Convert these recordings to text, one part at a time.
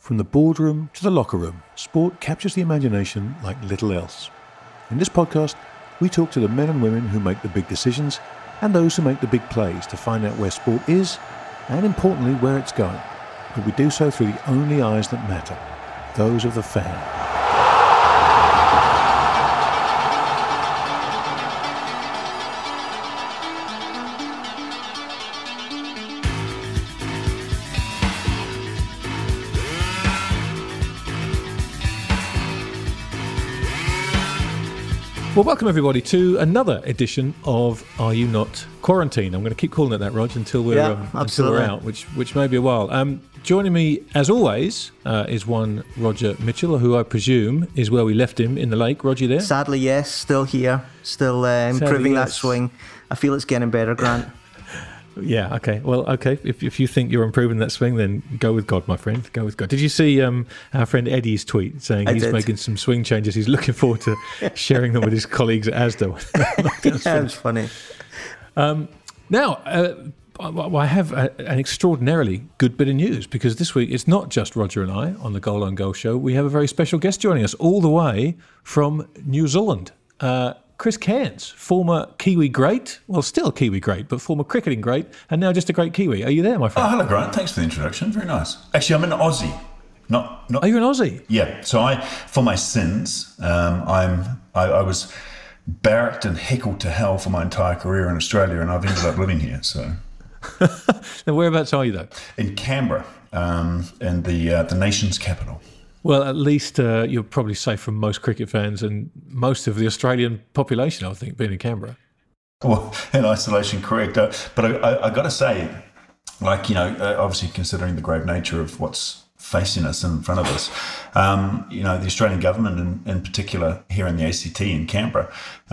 From the boardroom to the locker room, sport captures the imagination like little else. In this podcast, we talk to the men and women who make the big decisions and those who make the big plays to find out where sport is and, importantly, where it's going. But we do so through the only eyes that matter, those of the fan. Well, welcome everybody to another edition of Are You Not Quarantined? I'm going to keep calling it that, Rog, until we're out, which may be a while. Joining me, as always, is one Roger Mitchell, who I presume is where we left him in the lake. Roger, there? Sadly, yes. Still here. Still improving that swing. I feel it's getting better, Grant. Yeah, okay. Well, okay. If you think you're improving that swing, then go with God, my friend. Go with God. Did you see our friend Eddie's tweet saying he's making some swing changes? He's looking forward to sharing them with his colleagues at ASDA. That's funny. Now, I have an extraordinarily good bit of news, because this week it's not just Roger and I on the Goal on Goal show. We have a very special guest joining us all the way from New Zealand. Chris Cairns, former Kiwi great, well, still Kiwi great, but former cricketing great, and now just a great Kiwi. Are you there, my friend? Oh, hello, Grant. Thanks for the introduction. Very nice. Actually, I'm an Aussie. Not. Are you an Aussie? Yeah. So for my sins, I was barracked and heckled to hell for my entire career in Australia, and I've ended up living here. So. Now, whereabouts are you, though? In Canberra, in the nation's capital. Well, at least you're probably safe from most cricket fans and most of the Australian population, I think, being in Canberra. Well, in isolation, correct. But I got to say, obviously considering the grave nature of what's facing us in front of us, the Australian government in particular here in the ACT in Canberra,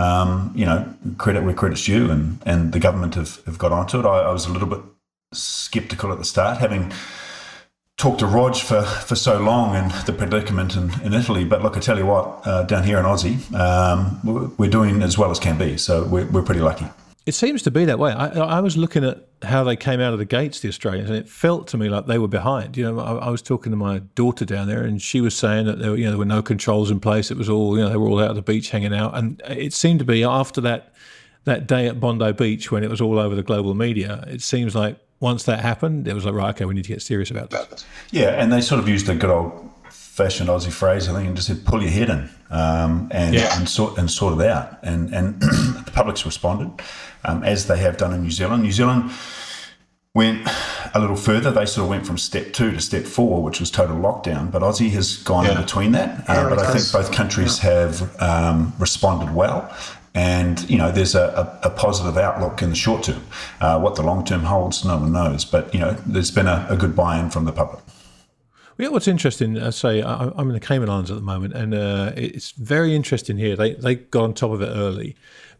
credit where credit's due, and the government have got onto it. I was a little bit sceptical at the start, having talked to Rog for so long and the predicament in Italy. But look, I tell you what, down here in Aussie, we're doing as well as can be. So we're pretty lucky. It seems to be that way. I was looking at how they came out of the gates, the Australians, and it felt to me like they were behind. I was talking to my daughter down there, and she was saying that there were no controls in place. It was all, they were all out at the beach hanging out. And it seemed to be after that day at Bondi Beach, when it was all over the global media, it seems like once that happened, it was like, right, okay, we need to get serious about this. Yeah, and they sort of used a good old-fashioned Aussie phrase, I think, and just said, pull your head in and sort it out. And the public's responded, as they have done in New Zealand. New Zealand went a little further. They sort of went from step 2 to step 4, which was total lockdown. But Aussie has gone in between that. But I think both countries have responded well. And, there's a positive outlook in the short term. What the long term holds, no one knows. But, there's been a good buy-in from the public. Yeah, what's interesting, I'm in the Cayman Islands at the moment, and it's very interesting here. They got on top of it early.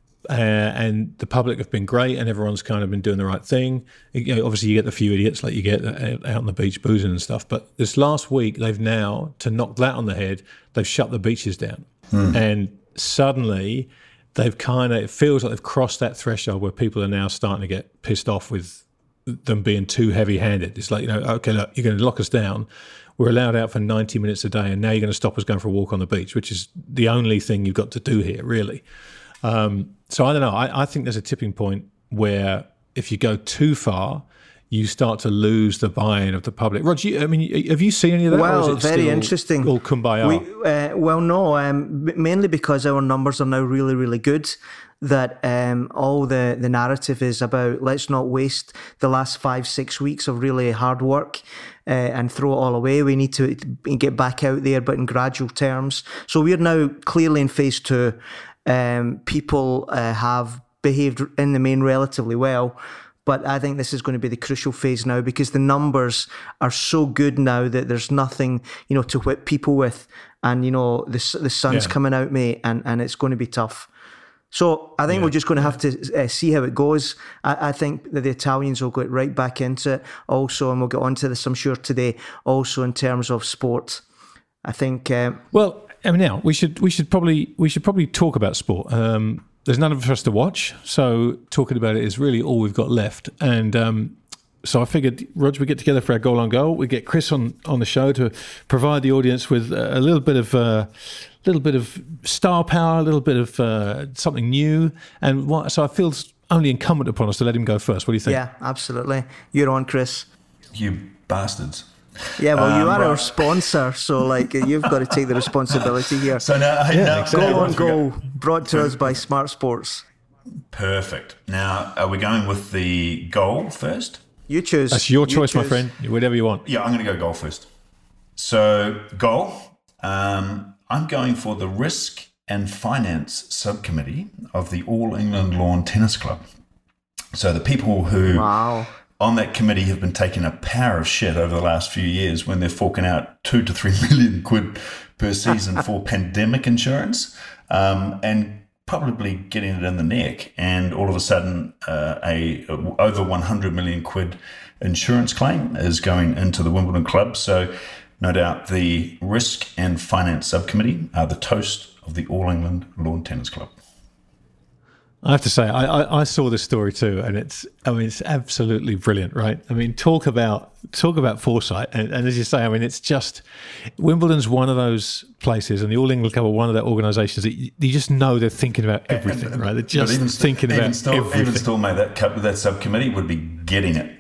And the public have been great, and everyone's kind of been doing the right thing. Obviously, you get the few idiots like you get out on the beach boozing and stuff. But this last week, they've now, to knock that on the head, they've shut the beaches down. And suddenly, it feels like they've crossed that threshold where people are now starting to get pissed off with them being too heavy-handed. It's like, okay, look, you're going to lock us down. We're allowed out for 90 minutes a day, and now you're going to stop us going for a walk on the beach, which is the only thing you've got to do here, really. So I don't know. I think there's a tipping point where if you go too far, you start to lose the buy-in of the public. Roger, have you seen any of that? Well, or is it very interesting. All kumbaya? No, mainly because our numbers are now really, really good. That all the narrative is about, let's not waste the last 5-6 weeks of really hard work and throw it all away. We need to get back out there, but in gradual terms. So we're now clearly in phase 2. People have behaved in the main relatively well. But I think this is going to be the crucial phase now, because the numbers are so good now that there's nothing, to whip people with. And, the sun's coming out, mate, and it's going to be tough. So I think we're just going to have to see how it goes. I think that the Italians will get right back into it also, and we'll get onto this, I'm sure, today, also in terms of sport. I think... now, we should probably talk about sport. There's none of us to watch, so talking about it is really all we've got left. And So I figured, Roger, we get together for our goal on goal. We get Chris on the show to provide the audience with a little bit of star power, a little bit of something new. And so I feel it's only incumbent upon us to let him go first. What do you think? Yeah, absolutely. You're on, Chris. You bastards. Yeah, well, you are our sponsor, so you've got to take the responsibility here. So now, Goal on Goal, brought to us by Smart Sports. Perfect. Now, are we going with the goal first? You choose. That's your choice, my friend. Whatever you want. Yeah, I'm going to go goal first. So, goal. I'm going for the Risk and Finance Subcommittee of the All England Lawn Tennis Club. So the people who on that committee have been taking a power of shit over the last few years when they're forking out 2 to 3 million quid per season for pandemic insurance, and probably getting it in the neck, and all of a sudden a over 100 million quid insurance claim is going into the Wimbledon club. So no doubt the Risk and Finance Subcommittee are the toast of the All England Lawn Tennis Club. I have to say, I saw this story too, and it's absolutely brilliant, right? I mean, talk about foresight, and as you say, I mean, it's just Wimbledon's one of those places, and the All England Club are one of the organisations that you just know they're thinking about everything, right? They're just thinking about everything. Even still, mate, that subcommittee would be getting it.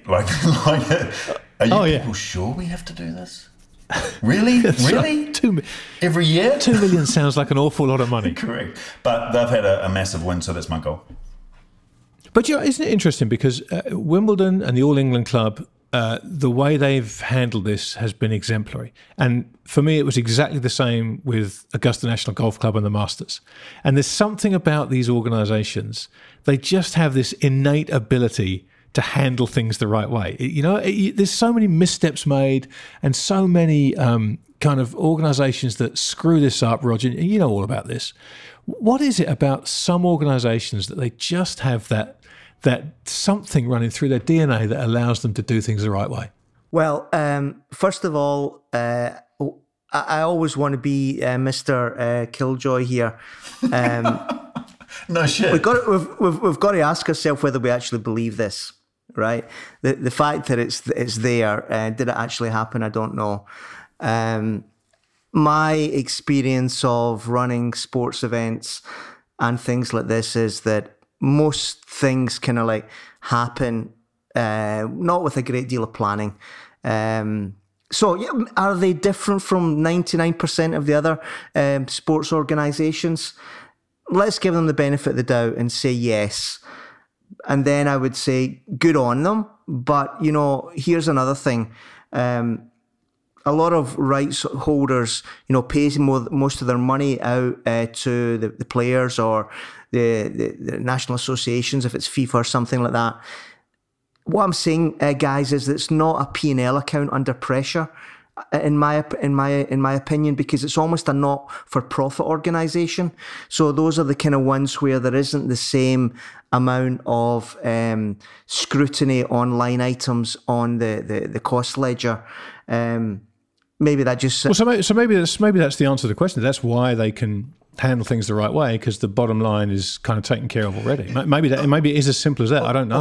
Are you people sure we have to do this? Really? Every year? 2 million sounds like an awful lot of money. Correct. But they've had a massive win, so that's my goal. But isn't it interesting, because Wimbledon and the All England Club, the way they've handled this has been exemplary. And for me, it was exactly the same with Augusta National Golf Club and the Masters. And there's something about these organisations, they just have this innate ability to handle things the right way. There's so many missteps made and so many kind of organisations that screw this up, Roger. You know all about this. What is it about some organisations that they just have that something running through their DNA that allows them to do things the right way? Well, first of all, I always want to be Mr. Killjoy here. No shit. We've got to ask ourselves whether we actually believe this. Right, the fact that it's there, did it actually happen? I don't know. My experience of running sports events and things like this is that most things kind of happen, not with a great deal of planning. So yeah, are they different from 99% of the other sports organisations? Let's give them the benefit of the doubt and say yes. And then I would say, good on them. But, here's another thing. A lot of rights holders, pay most of their money out to the players or the national associations, if it's FIFA or something like that. What I'm saying, guys, is that it's not a P&L account under pressure, in my opinion, because it's almost a not-for-profit organisation. So those are the kind of ones where there isn't the same amount of scrutiny on line items on the cost ledger. Maybe that just so maybe that's the answer to the question. That's why they can handle things the right way, because the bottom line is kind of taken care of already. Maybe it is as simple as that. I don't know.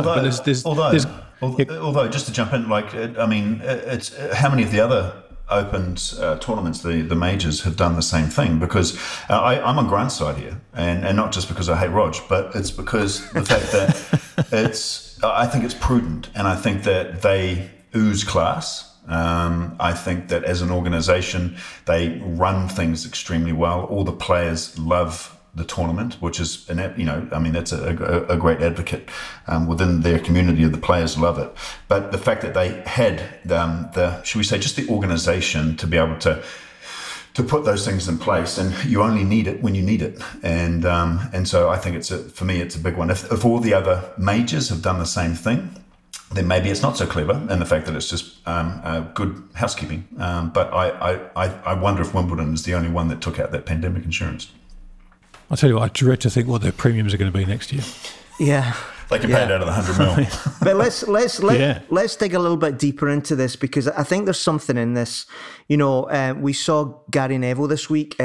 Although, just to jump in, it's how many of the other Opens tournaments, the majors, have done the same thing, because I'm on Grant's side here, and not just because I hate Rog, but it's because the fact that I think it's prudent, and I think that they ooze class. I think that as an organisation, they run things extremely well. All the players love the tournament, which is, that's a great advocate within their community. The players love it. But the fact that they had should we say, just the organisation to be able to put those things in place, and you only need it when you need it. And so I think for me, it's a big one. If all the other majors have done the same thing, then maybe it's not so clever, and the fact that it's just good housekeeping. But I wonder if Wimbledon is the only one that took out that pandemic insurance. I'll tell you what, I dread to think what their premiums are going to be next year. Yeah. They can pay it out of the 100 mil. But let's dig a little bit deeper into this, because I think there's something in this. We saw Gary Neville this week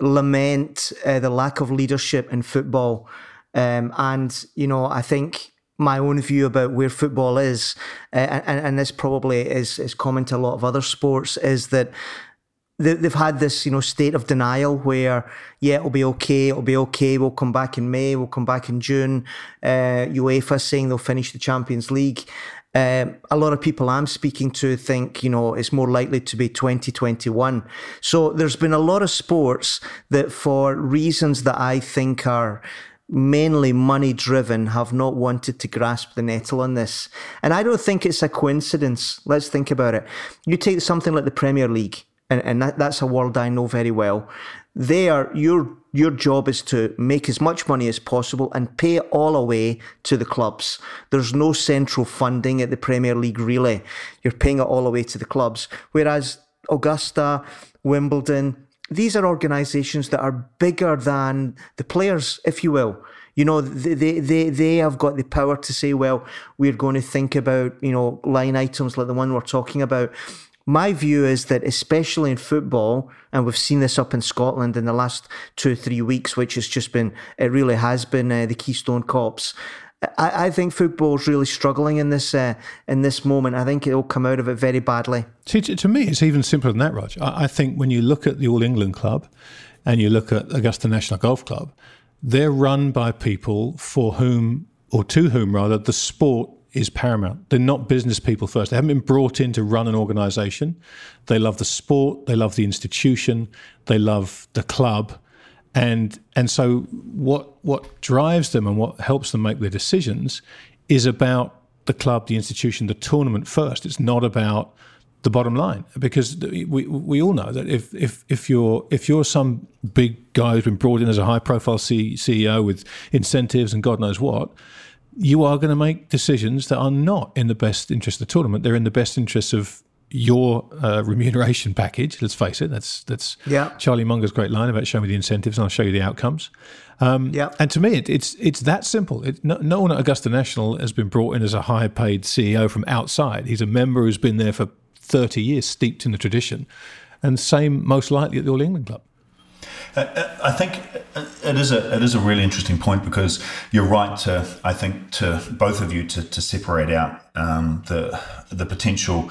lament the lack of leadership in football. I think my own view about where football is, and this probably is common to a lot of other sports, is that they've had this, state of denial where, it'll be okay, we'll come back in May, we'll come back in June. UEFA saying they'll finish the Champions League. A lot of people I'm speaking to think, it's more likely to be 2021. So there's been a lot of sports that, for reasons that I think are mainly money driven, have not wanted to grasp the nettle on this. And I don't think it's a coincidence. Let's think about it. You take something like the Premier League, and that's a world I know very well. Your job is to make as much money as possible and pay it all away to the clubs. There's no central funding at the Premier League, really. You're paying it all away to the clubs. Whereas Augusta, Wimbledon, these are organisations that are bigger than the players, if you will. They have got the power to say, well, we're going to think about, line items like the one we're talking about. My view is that, especially in football, and we've seen this up in Scotland in the last 2 or 3 weeks, which it really has been the Keystone Cops. I think football's really struggling in this moment. I think it'll come out of it very badly. See, to me, it's even simpler than that, Rog. I think when you look at the All England Club and you look at Augusta National Golf Club, they're run by people for whom, or to whom rather, the sport is paramount. They're not business people first. They haven't been brought in to run an organisation. They love the sport. They love the institution. They love the club. And so what drives them and what helps them make their decisions is about the club, the institution, the tournament first. It's not about the bottom line, because we all know that if you're some big guy who's been brought in as a high profile CEO with incentives and God knows what, you are going to make decisions that are not in the best interest of the tournament. They're in the best interest of your remuneration package. Let's face it. That's Charlie Munger's great line about show me the incentives and I'll show you the outcomes. And to me, it's that simple. No one at Augusta National has been brought in as a high-paid CEO from outside. He's a member who's been there for 30 years, steeped in the tradition. And same, most likely, at the All England Club. I think it is a really interesting point, because you're right to both of you to separate out the potential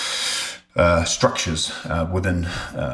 structures within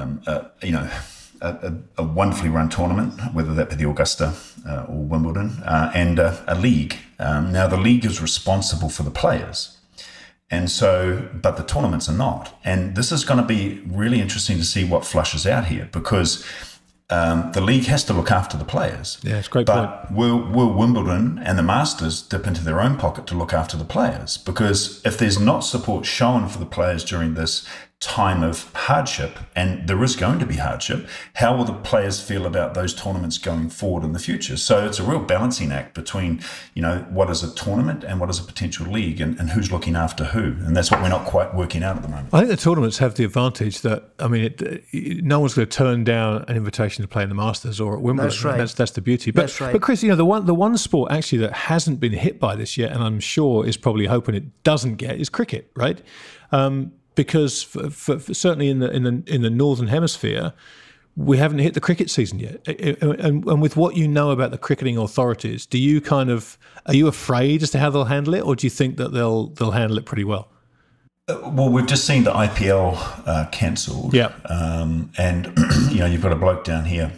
a wonderfully run tournament, whether that be the Augusta or Wimbledon, and a league. Now the league is responsible for the players. And so, but the tournaments are not. And this is going to be really interesting to see what flushes out here, because the league has to look after the players. Yeah, it's a great point. But will Wimbledon and the Masters dip into their own pocket to look after the players? Because if there's not support shown for the players during this time of hardship, and there is going to be hardship, how will the players feel about those tournaments going forward in the future? So it's a real balancing act between, what is a tournament and what is a potential league, and who's looking after who. And that's what we're not quite working out at the moment. I think the tournaments have the advantage that, no one's going to turn down an invitation to play in the Masters or at Wimbledon. That's right. That's the beauty. But, that's right. But Chris, the one sport actually that hasn't been hit by this yet, and I'm sure is probably hoping it doesn't get, is cricket, right? Because for certainly in the Northern Hemisphere, we haven't hit the cricket season yet. And with what you know about the cricketing authorities, are you afraid as to how they'll handle it, or do you think that they'll handle it pretty well? Well, we've just seen the IPL cancelled. Yeah. And you've got a bloke down here,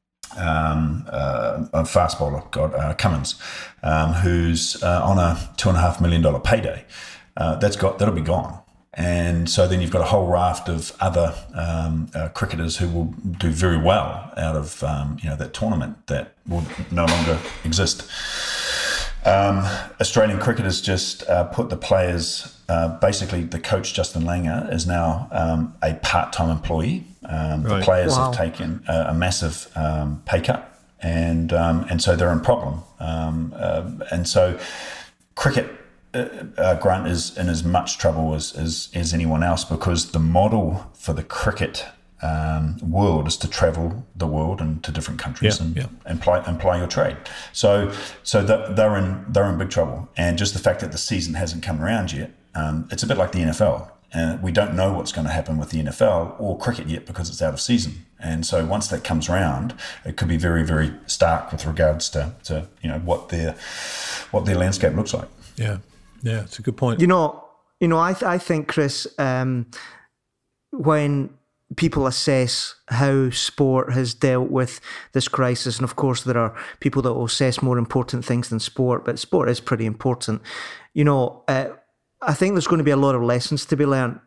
a fast bowler, Cummins, who's on a $2.5 million payday. That'll be gone. And so then you've got a whole raft of other cricketers who will do very well out of that tournament that will no longer exist. Australian cricket has just put the players, basically the coach Justin Langer is now a part-time employee. The players have taken a massive pay cut, and so they're in problem. And so cricket, Grant, is in as much trouble as anyone else, because the model for the cricket world is to travel the world and to different countries and ply your trade. So they're in big trouble. And just the fact that the season hasn't come around yet, it's a bit like the NFL. We don't know what's going to happen with the NFL or cricket yet, because it's out of season. And so once that comes around, it could be very, very stark with regards to what their landscape looks like. Yeah, it's a good point. I think, Chris, when people assess how sport has dealt with this crisis, and of course there are people that will assess more important things than sport, but sport is pretty important. I think there's going to be a lot of lessons to be learned.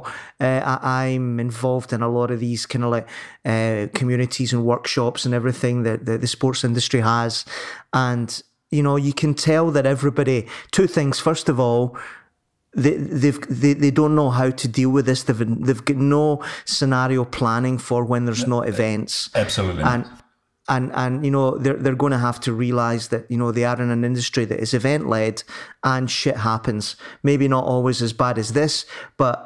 I'm involved in a lot of these kind of like communities and workshops and everything that the sports industry has. And, you can tell that everybody, two things. First of all, they don't know how to deal with this. They've got no scenario planning for when there's not events. Absolutely. And they're going to have to realize that they are in an industry that is event led and shit happens. Maybe not always as bad as this, but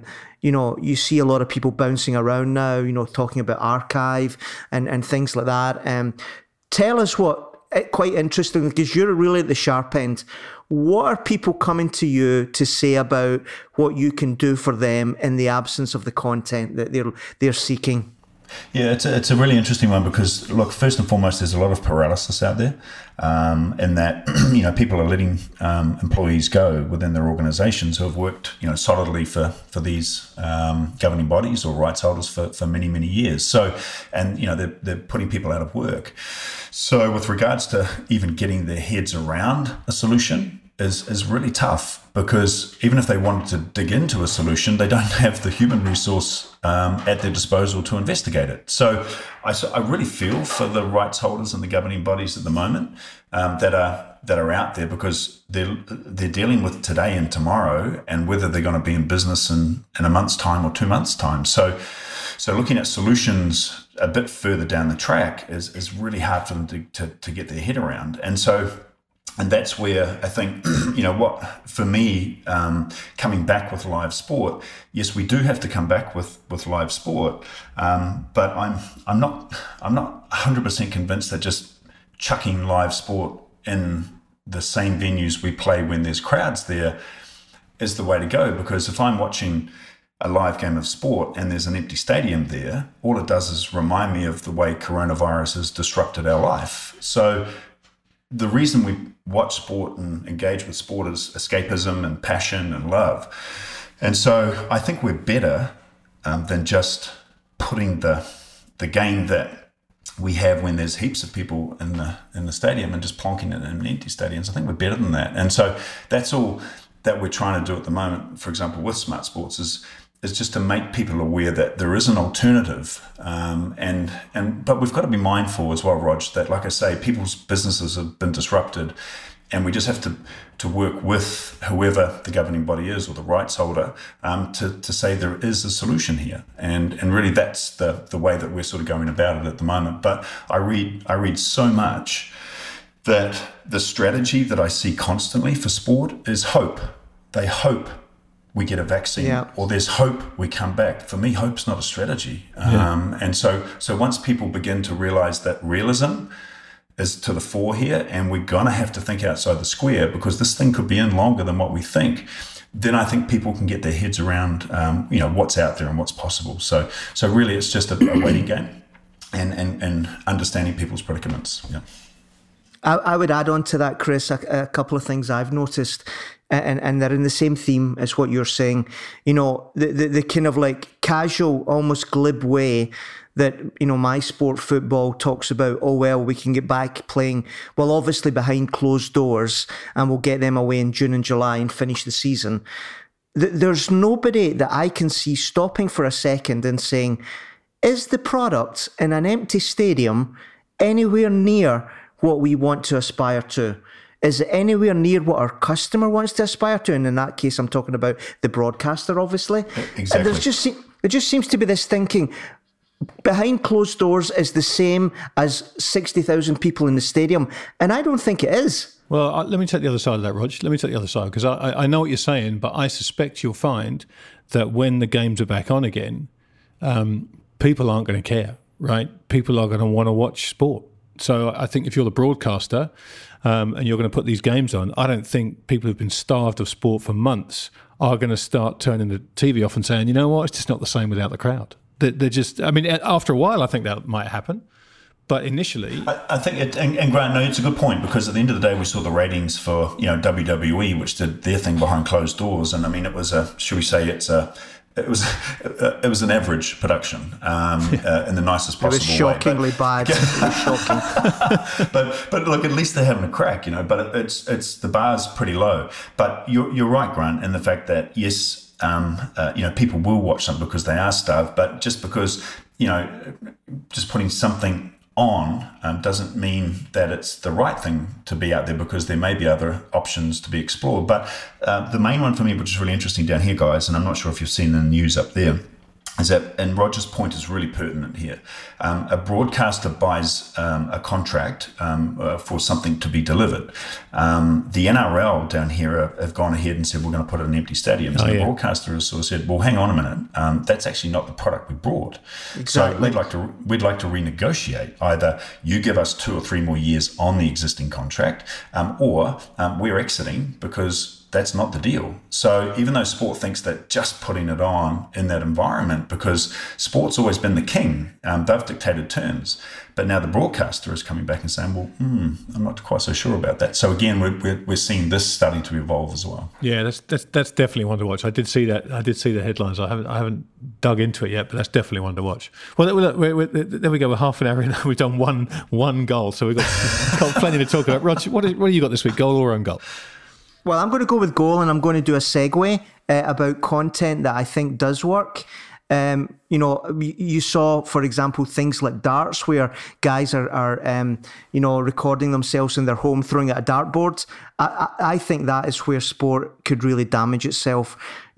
you see a lot of people bouncing around now, talking about archive and things like that. Tell us quite interesting, because you're really at the sharp end. What are people coming to you to say about what you can do for them in the absence of the content that they're seeking? Yeah, it's a really interesting one because, look, first and foremost, there's a lot of paralysis out there in that, people are letting employees go within their organizations who have worked, solidly for these governing bodies or rights holders for many, many years. So, and, they're putting people out of work. So with regards to even getting their heads around a solution is really tough, because even if they wanted to dig into a solution, they don't have the human resource at their disposal to investigate it. So I really feel for the rights holders and the governing bodies at the moment that are out there, because they're dealing with today and tomorrow, and whether they're going to be in business in a month's time or 2 months' time. So looking at solutions a bit further down the track is really hard for them to get their head around. And that's where I think, for me, coming back with live sport, yes, we do have to come back with live sport, but I'm not 100% convinced that just chucking live sport in the same venues we play when there's crowds there is the way to go. Because if I'm watching a live game of sport and there's an empty stadium there, all it does is remind me of the way coronavirus has disrupted our life. So the reason we watch sport and engage with sport is escapism and passion and love. And so I think we're better than just putting the game that we have when there's heaps of people in the stadium and just plonking it in empty stadiums. I think we're better than that. And so that's all that we're trying to do at the moment, for example, with Smart Sports, is just to make people aware that there is an alternative. But we've got to be mindful as well, Rog, that, like I say, people's businesses have been disrupted, and we just have to work with whoever the governing body is or the rights holder to say there is a solution here. And really that's the way that we're sort of going about it at the moment. But I read so much that the strategy that I see constantly for sport is hope. They hope we get a vaccine, or there's hope we come back. For me, hope's not a strategy. And so once people begin to realize that realism is to the fore here, and we're going to have to think outside the square because this thing could be in longer than what we think, then I think people can get their heads around, what's out there and what's possible. So really it's just a waiting game and understanding people's predicaments. Yeah. I would add on to that, Chris, a couple of things I've noticed, and they're in the same theme as what you're saying. The kind of like casual, almost glib way that, my sport, football, talks about, oh, well, we can get back playing, well, obviously behind closed doors, and we'll get them away in June and July and finish the season. There's nobody that I can see stopping for a second and saying, is the product in an empty stadium anywhere near what we want to aspire to? Is it anywhere near what our customer wants to aspire to? And in that case, I'm talking about the broadcaster, obviously. Exactly. There just seems to be this thinking, behind closed doors is the same as 60,000 people in the stadium. And I don't think it is. Well, let me take the other side of that, Rog. Let me take the other side, because I know what you're saying, but I suspect you'll find that when the games are back on again, people aren't going to care, right? People are going to want to watch sport. So I think if you're the broadcaster and you're going to put these games on, I don't think people who've been starved of sport for months are going to start turning the TV off and saying, you know what, it's just not the same without the crowd. They're just, I mean, after a while, I think that might happen. But initially, I think, and Grant, no, it's a good point, because at the end of the day, we saw the ratings for WWE, which did their thing behind closed doors, and I mean, it was should we say, it was an average production in the nicest possible way. It was shockingly bad. It was shocking. but look, at least they're having a crack, But it's the bar's pretty low. But you're right, Grant, in the fact that yes, people will watch something because they are starved. But just because just putting something on doesn't mean that it's the right thing to be out there, because there may be other options to be explored. But the main one for me, which is really interesting down here, guys, and I'm not sure if you've seen the news up there, is that, and Roger's point is really pertinent here, a broadcaster buys a contract for something to be delivered. The NRL down here have gone ahead and said, we're going to put it in empty stadiums. And the broadcaster has sort of said, well, hang on a minute, that's actually not the product we brought. Exactly. So we'd like to renegotiate. Either you give us 2 or 3 more years on the existing contract, or we're exiting, because that's not the deal. So even though sport thinks that just putting it on in that environment, because sport's always been the king, they've dictated terms. But now the broadcaster is coming back and saying, well, I'm not quite so sure about that. So again, we're seeing this starting to evolve as well. Yeah, that's definitely one to watch. I did see that. I did see the headlines. I haven't dug into it yet, but that's definitely one to watch. Well, there we go. We're half an hour in. We've done one goal, so we've got plenty to talk about. Roger, what have you got this week? Goal or own goal? Well, I'm going to go with goal, and I'm going to do a segue about content that I think does work. You saw, for example, things like darts, where guys are recording themselves in their home throwing at a dartboard. I think that is where sport could really damage itself.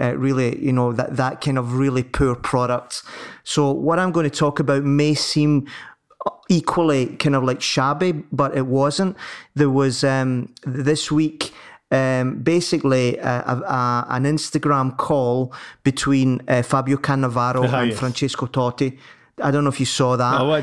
That kind of really poor product. So what I'm going to talk about may seem equally kind of like shabby, but it wasn't. There was this week, basically an Instagram call between Fabio Cannavaro and Francesco Totti. I don't know if you saw that. Oh,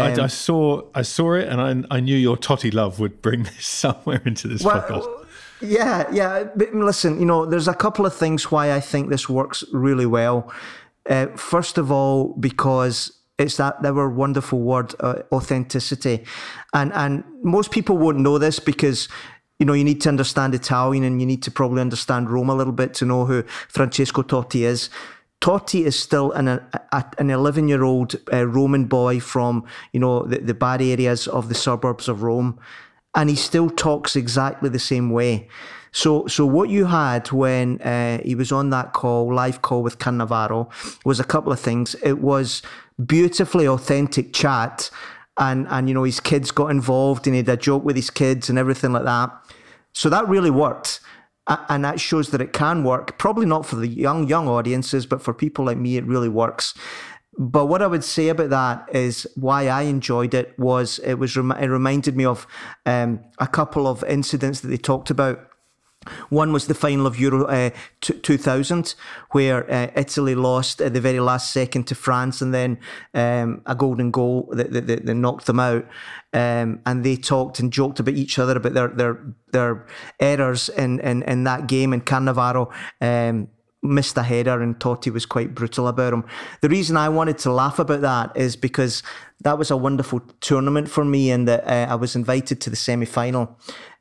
I saw it, and I knew your Totti love would bring this somewhere into this podcast. Yeah. But listen, there's a couple of things why I think this works really well. First of all, because it's that our wonderful word, authenticity, and most people won't know this, because you need to understand Italian, and you need to probably understand Rome a little bit to know who Francesco Totti is. Totti is still an 11-year-old Roman boy from the bad areas of the suburbs of Rome, and he still talks exactly the same way. So what you had when he was on that live call with Cannavaro, was a couple of things. It was beautifully authentic chat, and his kids got involved, and he had a joke with his kids and everything like that. So that really worked, and that shows that it can work. Probably not for the young audiences, but for people like me, it really works. But what I would say about that is why I enjoyed it was it reminded me of a couple of incidents that they talked about. One was the final of Euro 2000, where Italy lost at the very last second to France, and then a golden goal that knocked them out. And they talked and joked about each other about their errors in that game. And Cannavaro missed a header, and Totti was quite brutal about him. The reason I wanted to laugh about that is because that was a wonderful tournament for me, and that I was invited to the semi-final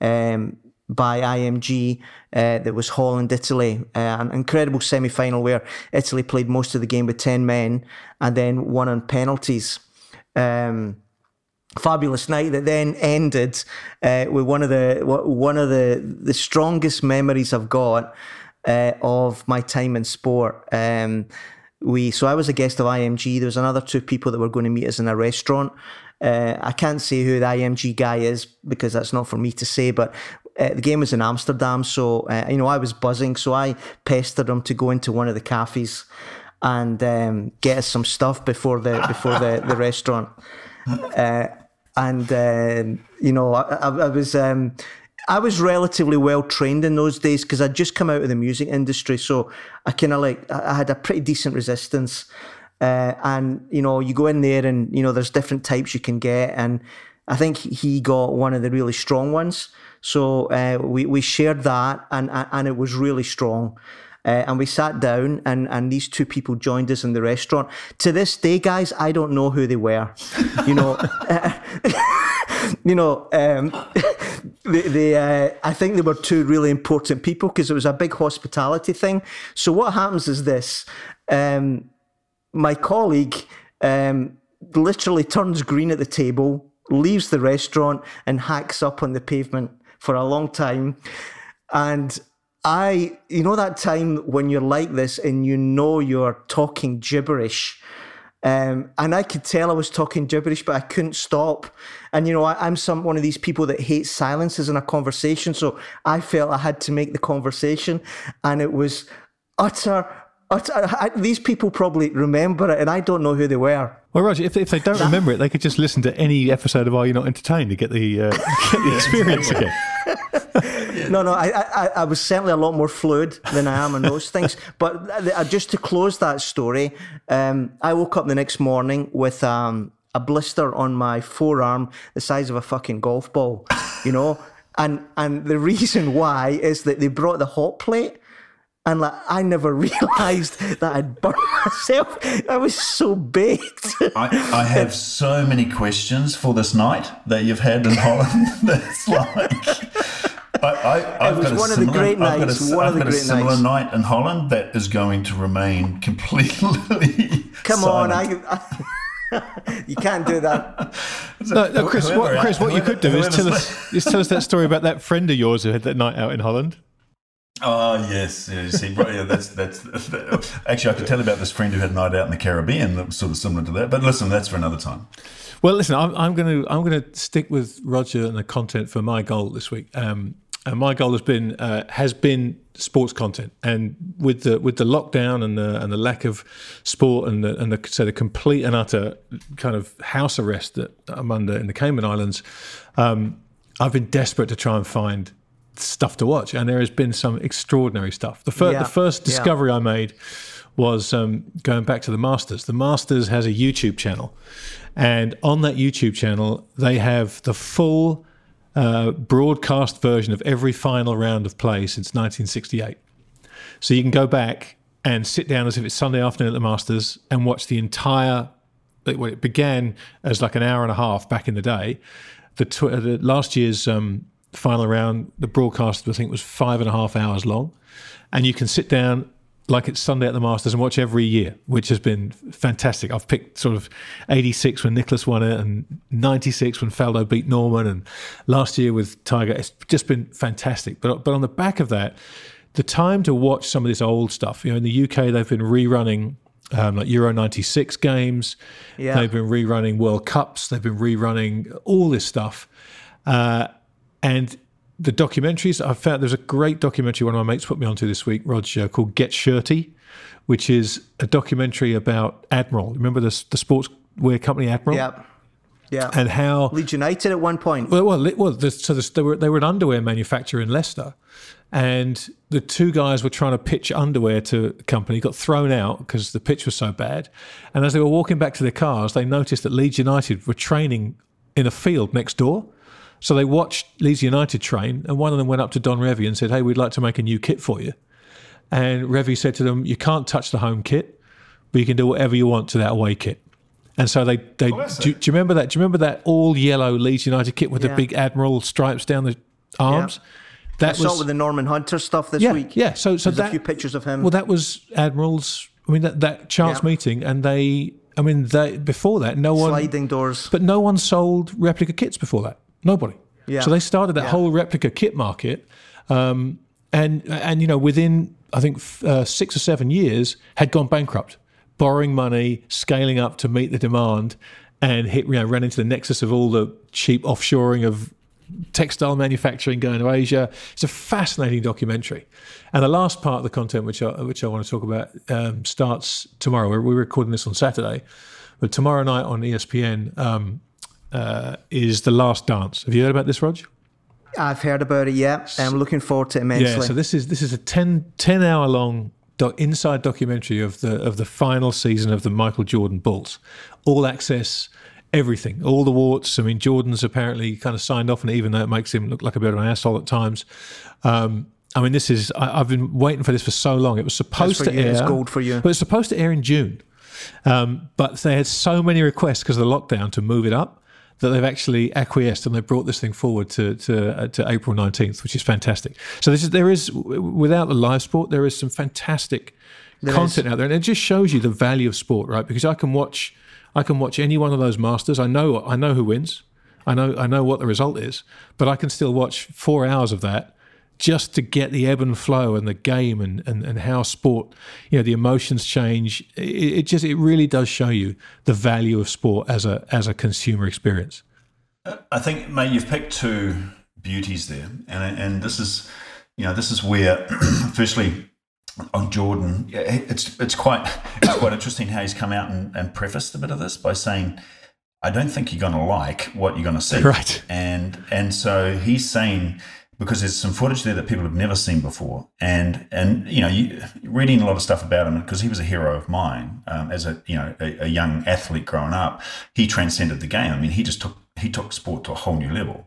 by IMG. That was Holland-Italy, an incredible semi-final where Italy played most of the game with 10 men and then won on penalties. Fabulous night that then ended with one of the strongest memories I've got of my time in sport. So I was a guest of IMG. There was another 2 people that were going to meet us in a restaurant. I can't say who the IMG guy is, because that's not for me to say, but the game was in Amsterdam, so I was buzzing, so I pestered him to go into one of the cafes and get us some stuff before the restaurant. I was relatively well trained in those days, because I'd just come out of the music industry, so I had a pretty decent resistance. And you go in there, and there's different types you can get, and I think he got one of the really strong ones. So we shared that, and it was really strong. and we sat down, and these two people joined us in the restaurant. To this day, guys, I don't know who they were. You know, I think they were two really important people because it was a big hospitality thing. So what happens is this: my colleague literally turns green at the table, leaves the restaurant, and hacks up on the pavement for a long time. And you know that time when you're like this and you know you're talking gibberish. And I could tell I was talking gibberish, but I couldn't stop. And, you know, I'm one of these people that hates silences in a conversation. So I felt I had to make the conversation. And it was utter these people probably remember it, and I don't know who they were. Well, Roger, if they don't remember it, they could just listen to any episode of Are You Not Entertained to get the experience again. No, I was certainly a lot more fluid than I am on those things. But just to close that story, I woke up the next morning with a blister on my forearm the size of a fucking golf ball, you know? And the reason why is that they brought the hot plate. And like, I never realised that I'd burnt myself. I was so baked. I have so many questions for this night that you've had in Holland. That's like... I've got a similar night in Holland that is going to remain completely Come silent. on, you can't do that. No, Chris, what you could do is tell us that story about that friend of yours who had that night out in Holland. Oh, yes. Yeah, you see, that's actually, I could tell about this friend who had a night out in the Caribbean that was sort of similar to that. But listen, that's for another time. Well, listen, I'm going to stick with Roger and the content for my goal this week. And my goal has been sports content. And with the lockdown and the lack of sport and the complete and utter kind of house arrest that I'm under in the Cayman Islands, I've been desperate to try and find stuff to watch, and there has been some extraordinary stuff. The first discovery I made was going back to the Masters. The Masters has a YouTube channel, and on that YouTube channel they have the full broadcast version of every final round of play since 1968. So you can go back and sit down as if it's Sunday afternoon at the Masters and watch the entire. It began as like an hour and a half back in the day. The last year's final round, the broadcast I think was 5.5 hours long, and you can sit down like it's Sunday at the Masters and watch every year, which has been fantastic. I've picked sort of 86 when Nicklaus won it, and 96 when Faldo beat Norman, and last year with Tiger. It's just been fantastic. But on the back of that, the time to watch some of this old stuff. You know, in the UK they've been rerunning like Euro 96 games. Yeah. They've been rerunning World Cups. They've been rerunning all this stuff. And the documentaries, I found there's a great documentary one of my mates put me onto this week, Roger, called Get Shirty, which is a documentary about Admiral. Remember the sportswear company Admiral? Yep. Yeah. And how Leeds United at one point. They were an underwear manufacturer in Leicester, and the two guys were trying to pitch underwear to a company, got thrown out because the pitch was so bad. And as they were walking back to their cars, they noticed that Leeds United were training in a field next door. So they watched Leeds United train, and one of them went up to Don Revie and said, "Hey, we'd like to make a new kit for you." And Revie said to them, "You can't touch the home kit, but you can do whatever you want to that away kit." And so do you remember that? Do you remember that all yellow Leeds United kit with the big Admiral stripes down the arms? Yeah. I saw it with the Norman Hunter stuff this week. Yeah, so there's a few pictures of him. Well, that was Admiral's. I mean, that chance meeting, and before that, no one sliding doors, but no one sold replica kits before that. Nobody. Yeah. So they started that whole replica kit market, and you know, within I think 6 or 7 years had gone bankrupt, borrowing money, scaling up to meet the demand, and ran into the nexus of all the cheap offshoring of textile manufacturing going to Asia. It's a fascinating documentary, and the last part of the content, which I want to talk about, starts tomorrow. We're recording this on Saturday, but tomorrow night on ESPN. Is The Last Dance. Have you heard about this, Rog? I've heard about it, yeah. I'm looking forward to it immensely. Yeah, so this is a 10-hour long inside documentary of the final season of the Michael Jordan Bulls. All access, everything, all the warts. I mean, Jordan's apparently kind of signed off on it, even though it makes him look like a bit of an asshole at times. I mean, I've been waiting for this for so long. It was supposed to air. It's gold for you. But it's supposed to air in June. But they had so many requests because of the lockdown to move it up that they've actually acquiesced and they brought this thing forward to April 19th, which is fantastic. So there is, without the live sport, there is some fantastic content out there. And it just shows you the value of sport, right? Because I can watch any one of those Masters. I know who wins. I know what the result is, but I can still watch 4 hours of that just to get the ebb and flow and the game and how sport, the emotions change. It really does show you the value of sport as a consumer experience. I think, mate, you've picked two beauties there, and this is where, firstly, on Jordan, it's quite interesting how he's come out and prefaced a bit of this by saying, I don't think you're going to like what you're going to see, right? And so he's saying, because there's some footage there that people have never seen before, and you reading a lot of stuff about him, because he was a hero of mine as a young athlete growing up. He transcended the game. I mean, he took sport to a whole new level,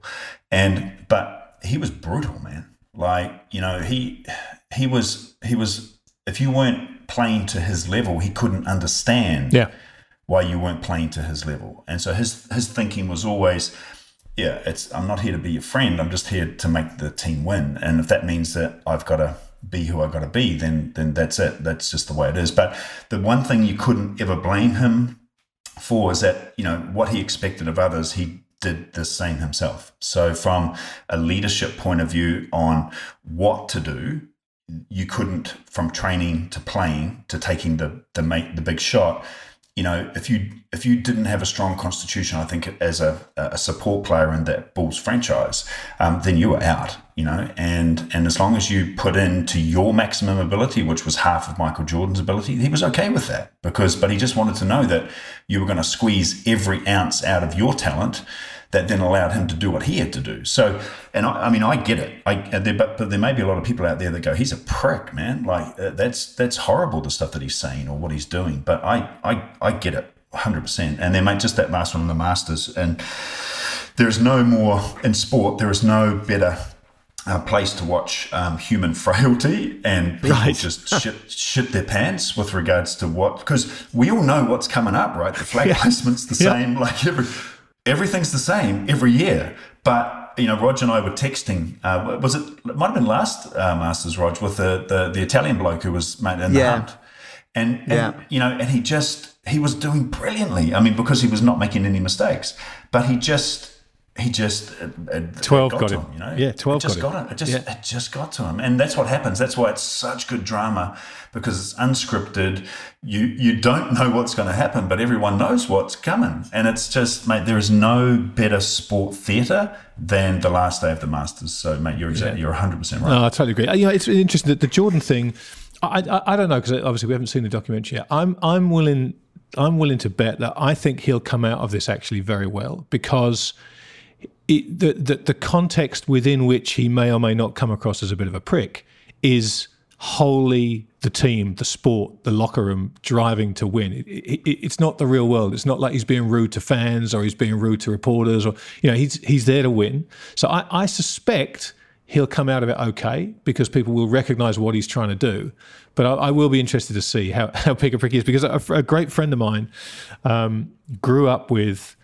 but he was brutal, man. Like, he was if you weren't playing to his level, he couldn't understand why you weren't playing to his level, and so his thinking was always, I'm not here to be your friend. I'm just here to make the team win. And if that means that I've got to be who I've got to be, then that's it. That's just the way it is. But the one thing you couldn't ever blame him for is that, what he expected of others, he did the same himself. So from a leadership point of view on what to do, you couldn't, from training to playing to taking the big shot, if you didn't have a strong constitution, I think as a support player in that Bulls franchise, then you were out, and as long as you put into your maximum ability, which was half of Michael Jordan's ability, he was okay with that but he just wanted to know that you were going to squeeze every ounce out of your talent that then allowed him to do what he had to do. So, and I mean, I get it. But there may be a lot of people out there that go, he's a prick, man. Like that's horrible, the stuff that he's saying or what he's doing. But I get it 100%. And then, mate, just that last one on the Masters. And there's no more in sport. There is no better place to watch human frailty and people just shit their pants with regards to because we all know what's coming up, right? The flag placement's the same, like everything's the same every year. But, Roger and I were texting, it might have been last Masters, Rog, with the Italian bloke who was made in the hunt. And he was doing brilliantly. I mean, because he was not making any mistakes, but he just 12 got him. 12 got him. It just got to him. And that's what happens. That's why it's such good drama, because it's unscripted. You don't know what's going to happen, but everyone knows what's coming. And it's just, mate, there is no better sport theatre than the last day of the Masters. So, mate, you're 100% right. No, I totally agree. It's interesting that the Jordan thing, I don't know, because obviously we haven't seen the documentary yet. I'm willing to bet that I think he'll come out of this actually very well, because the context within which he may or may not come across as a bit of a prick is wholly the team, the sport, the locker room driving to win. It's not the real world. It's not like he's being rude to fans or he's being rude to reporters, or he's there to win. So I suspect he'll come out of it okay, because people will recognise what he's trying to do. But I will be interested to see how big a prick he is, because a great friend of mine grew up with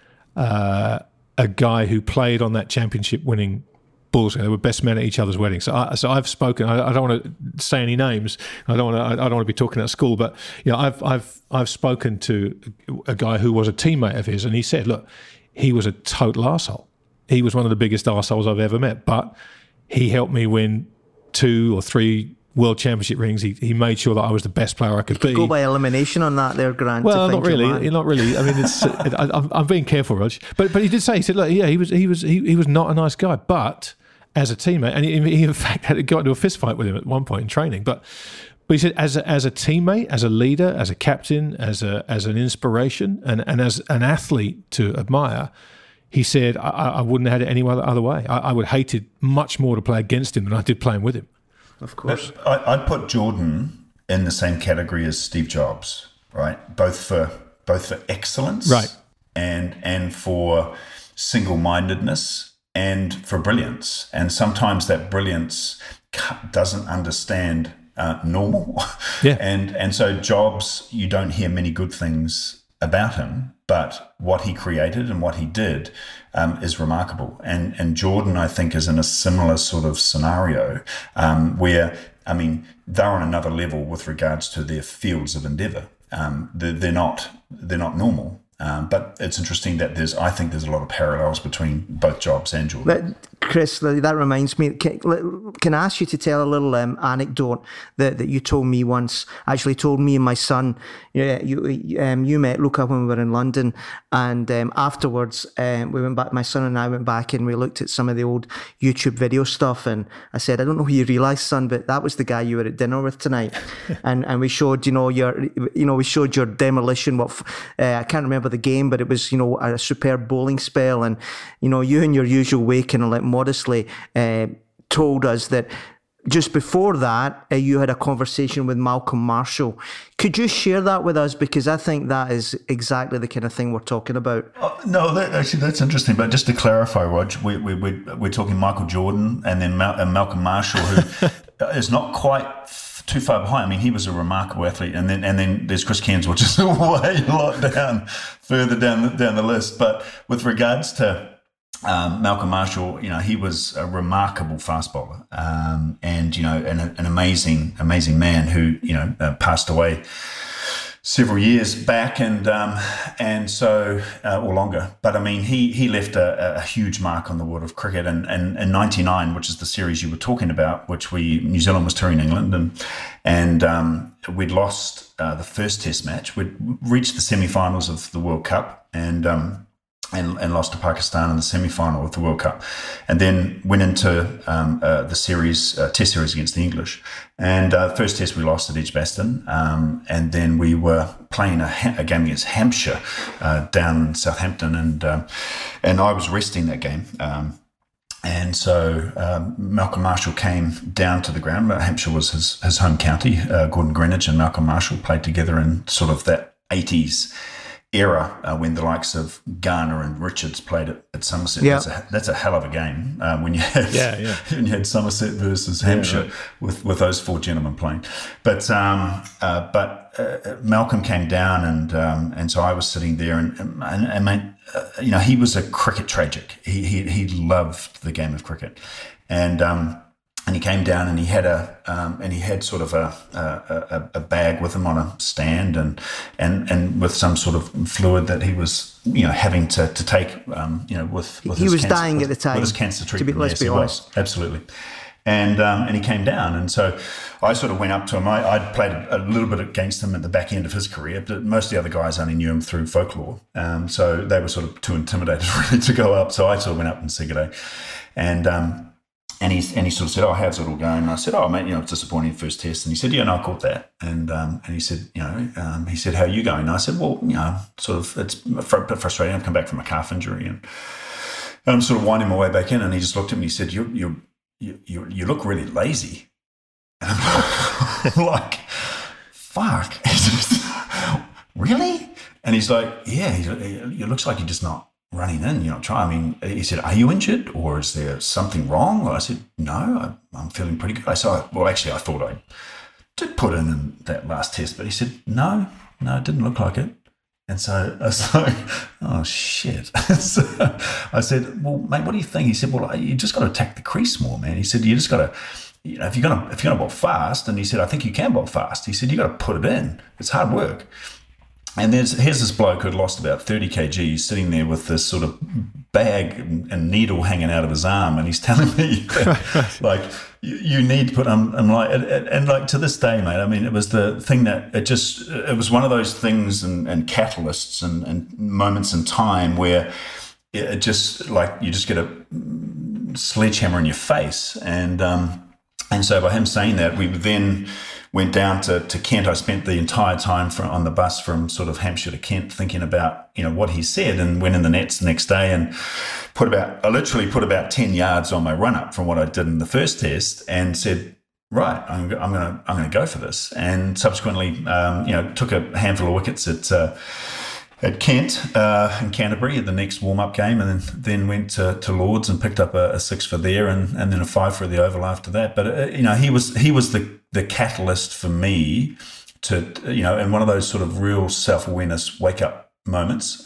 a guy who played on that championship-winning Bulls. They were best men at each other's weddings. So I've spoken. I don't want to say any names. I don't want to be talking at school. But I've spoken to a guy who was a teammate of his, and he said, look, he was a total arsehole. He was one of the biggest arseholes I've ever met. But he helped me win 2 or 3 World Championship rings. He made sure that I was the best player I could be. Go by elimination on that there, Grant. Well, not really. Not really. I mean, it's, I'm being careful, Rog. But he did say, he said, look, yeah, he was not a nice guy, but as a teammate, and he in fact had got into a fist fight with him at one point in training. But he said, as a teammate, as a leader, as a captain, as an inspiration, and as an athlete to admire, he said, I wouldn't have had it any other way. I would hate it much more to play against him than I did playing with him. Of course. I'd put Jordan in the same category as Steve Jobs, right? Both for excellence, right, and for single-mindedness, and for brilliance. And sometimes that brilliance doesn't understand normal. Yeah. And so Jobs, you don't hear many good things about him, but what he created and what he did is remarkable. And Jordan, I think, is in a similar sort of scenario where, I mean, they're on another level with regards to their fields of endeavor. They're not normal. But it's interesting that I think there's a lot of parallels between both Jobs and Jordan. Chris, that reminds me, can I ask you to tell a little anecdote that you told me once, actually told me and my son. You met Luca when we were in London, and afterwards we went back, my son and I went back and we looked at some of the old YouTube video stuff, and I said, I don't know who you realise, son, but that was the guy you were at dinner with tonight. and we showed, we showed your demolition, I can't remember the game, but it was, a superb bowling spell, and, you in your usual way kind of like modestly told us that just before that, you had a conversation with Malcolm Marshall. Could you share that with us? Because I think that is exactly the kind of thing we're talking about. No, that's interesting. But just to clarify, Rog, we're talking Michael Jordan and then Malcolm Marshall, who is not quite too far behind. I mean, he was a remarkable athlete, and then there's Chris Cairns, which is way a lot further down the list. But with regards to Malcolm Marshall, he was a remarkable fast bowler, and an amazing man who passed away several years back, and so or longer. But I mean, he left a huge mark on the world of cricket. And in '99, which is the series you were talking about, which New Zealand was touring England, and we'd lost the first Test match. We'd reached the semi-finals of the World Cup, and lost to Pakistan in the semi-final of the World Cup, and then went into the series, Test series against the English. And first Test we lost at Edgbaston, and then we were playing a game against Hampshire down in Southampton, and I was resting that game. And so Malcolm Marshall came down to the ground. Hampshire was his home county. Gordon Greenidge and Malcolm Marshall played together in sort of that 80s era when the likes of Garner and Richards played at Somerset. Yeah. That's a hell of a game when you had Somerset versus Hampshire with those four gentlemen playing. But Malcolm came down, and so I was sitting there, and mate, he was a cricket tragic. He loved the game of cricket, and he came down, and he had sort of a bag with him on a stand, and with some sort of fluid that he was having to take with he was dying at the time with his cancer treatment. Let's be honest, absolutely. And he came down, and so I sort of went up to him. I'd played a little bit against him at the back end of his career, but most of the other guys only knew him through folklore, so they were sort of too intimidated really to go up. So I sort of went up and said good day, and he sort of said, "Oh, how's it all going?" And I said, "Oh, mate, it's disappointing first Test." And he said, "Yeah, no, I caught that." And he said, he said, "How are you going?" And I said, "Well, sort of, it's a bit frustrating. I've come back from a calf injury, and I'm sort of winding my way back in." And he just looked at me and he said, "You look really lazy." And I'm like, "Fuck, really?" And he's like, "Yeah, it looks like you're just not running in, try." I mean, he said, "Are you injured or is there something wrong?" I said, "No, I'm feeling pretty good." I said, "Well, actually, I thought I did put in that last Test," but he said, no, it didn't look like it." And so I was like, "Oh shit." So I said, "Well, mate, what do you think?" He said, "Well, you just got to attack the crease more, man." He said, "You just got to, if you're gonna bowl fast," and he said, "I think you can bowl fast." He said, "You got to put it in. It's hard work." And here's this bloke who had lost about 30 kg sitting there with this sort of bag and needle hanging out of his arm, and he's telling me that, like, you need to put. I'm like, and like to this day, mate. I mean, it was the thing that it was one of those things and catalysts and moments in time where it just, like, you just get a sledgehammer in your face, and so by him saying that, we then went down to Kent. I spent the entire time on the bus from sort of Hampshire to Kent thinking about, what he said, and went in the nets the next day and I literally put about 10 yards on my run up from what I did in the first Test, and said, right, I'm gonna go for this. And subsequently, took a handful of wickets at at Kent in Canterbury at the next warm-up game, and then went to Lords and picked up a 6 for there, and then a 5 for the Oval after that. But he was the catalyst for me to in one of those sort of real self-awareness wake-up moments.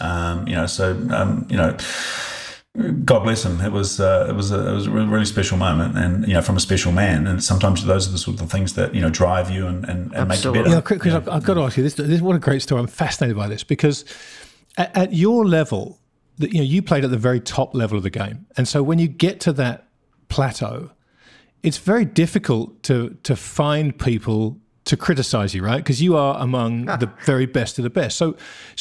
God bless him. It was a really special moment, and from a special man. And sometimes those are the sort of things that drive you and make you better. Yeah, Chris, I've got to ask you this. What a great story! I'm fascinated by this because at your level, you played at the very top level of the game, and so when you get to that plateau, it's very difficult to find people to criticize you, right? Because you are among the very best of the best. So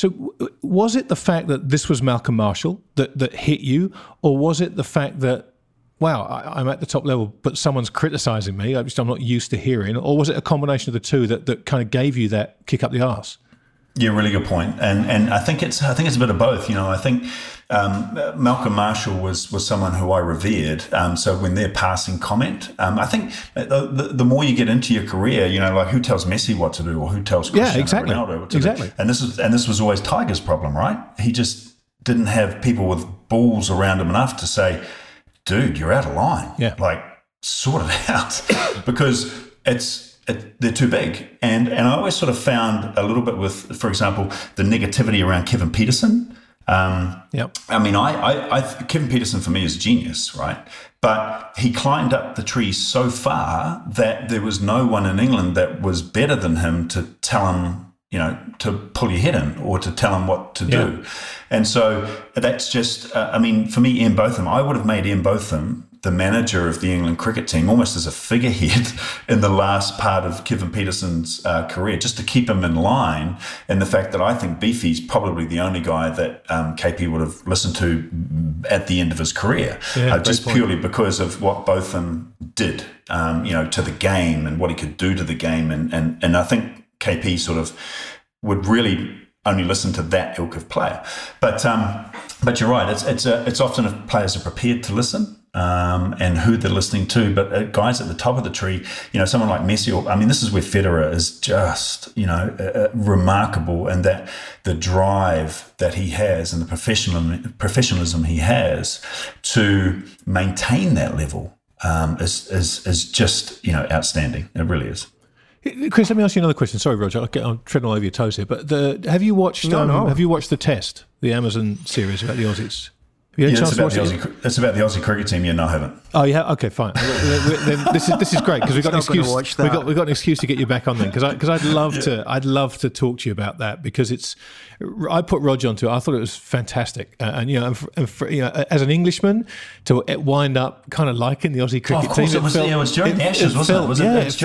was it the fact that this was Malcolm Marshall that hit you, or was it the fact that, wow, I'm at the top level, but someone's criticizing me, which I'm not used to hearing, or was it a combination of the two that kind of gave you that kick up the arse? Yeah, really good point. And I think it's a bit of both. I think Malcolm Marshall was someone who I revered. So when they're passing comment, I think the more you get into your career, like who tells Messi what to do, or who tells Cristiano Ronaldo what to do. And this was always Tiger's problem, right? He just didn't have people with balls around him enough to say, dude, you're out of line. Yeah. Like, sort it out. Because they're too big. And I always sort of found a little bit with, for example, the negativity around Kevin Peterson. Yep. I mean, Kevin Peterson for me is a genius, right? But he climbed up the tree so far that there was no one in England that was better than him to tell him, to pull your head in or to tell him what to do. And so that's just, for me, Ian Botham, I would have made Ian Botham the manager of the England cricket team almost as a figurehead in the last part of Kevin Peterson's career, just to keep him in line. And the fact that I think Beefy's probably the only guy that KP would have listened to at the end of his career, just purely because of what Botham did, to the game and what he could do to the game. And I think KP sort of would really only listen to that ilk of player. But you're right. It's often if players are prepared to listen. And who they're listening to, but guys at the top of the tree, someone like Messi, this is where Federer is just, remarkable, and that the drive that he has and the professionalism he has to maintain that level is just, outstanding. It really is. Chris, let me ask you another question. Sorry, Roger, I'm treading all over your toes here, but have you watched Have you watched The Test, the Amazon series about the Aussies? It's about the Aussie cricket team. Yeah, no, I haven't. Oh, yeah. Okay, fine. Then this is great because we've got an excuse. We've got an excuse to get you back on then because I'd love to talk to you about that because I put Roger onto it. I thought it was fantastic, and as an Englishman to wind up kind of liking the Aussie cricket team. It was during the Ashes, wasn't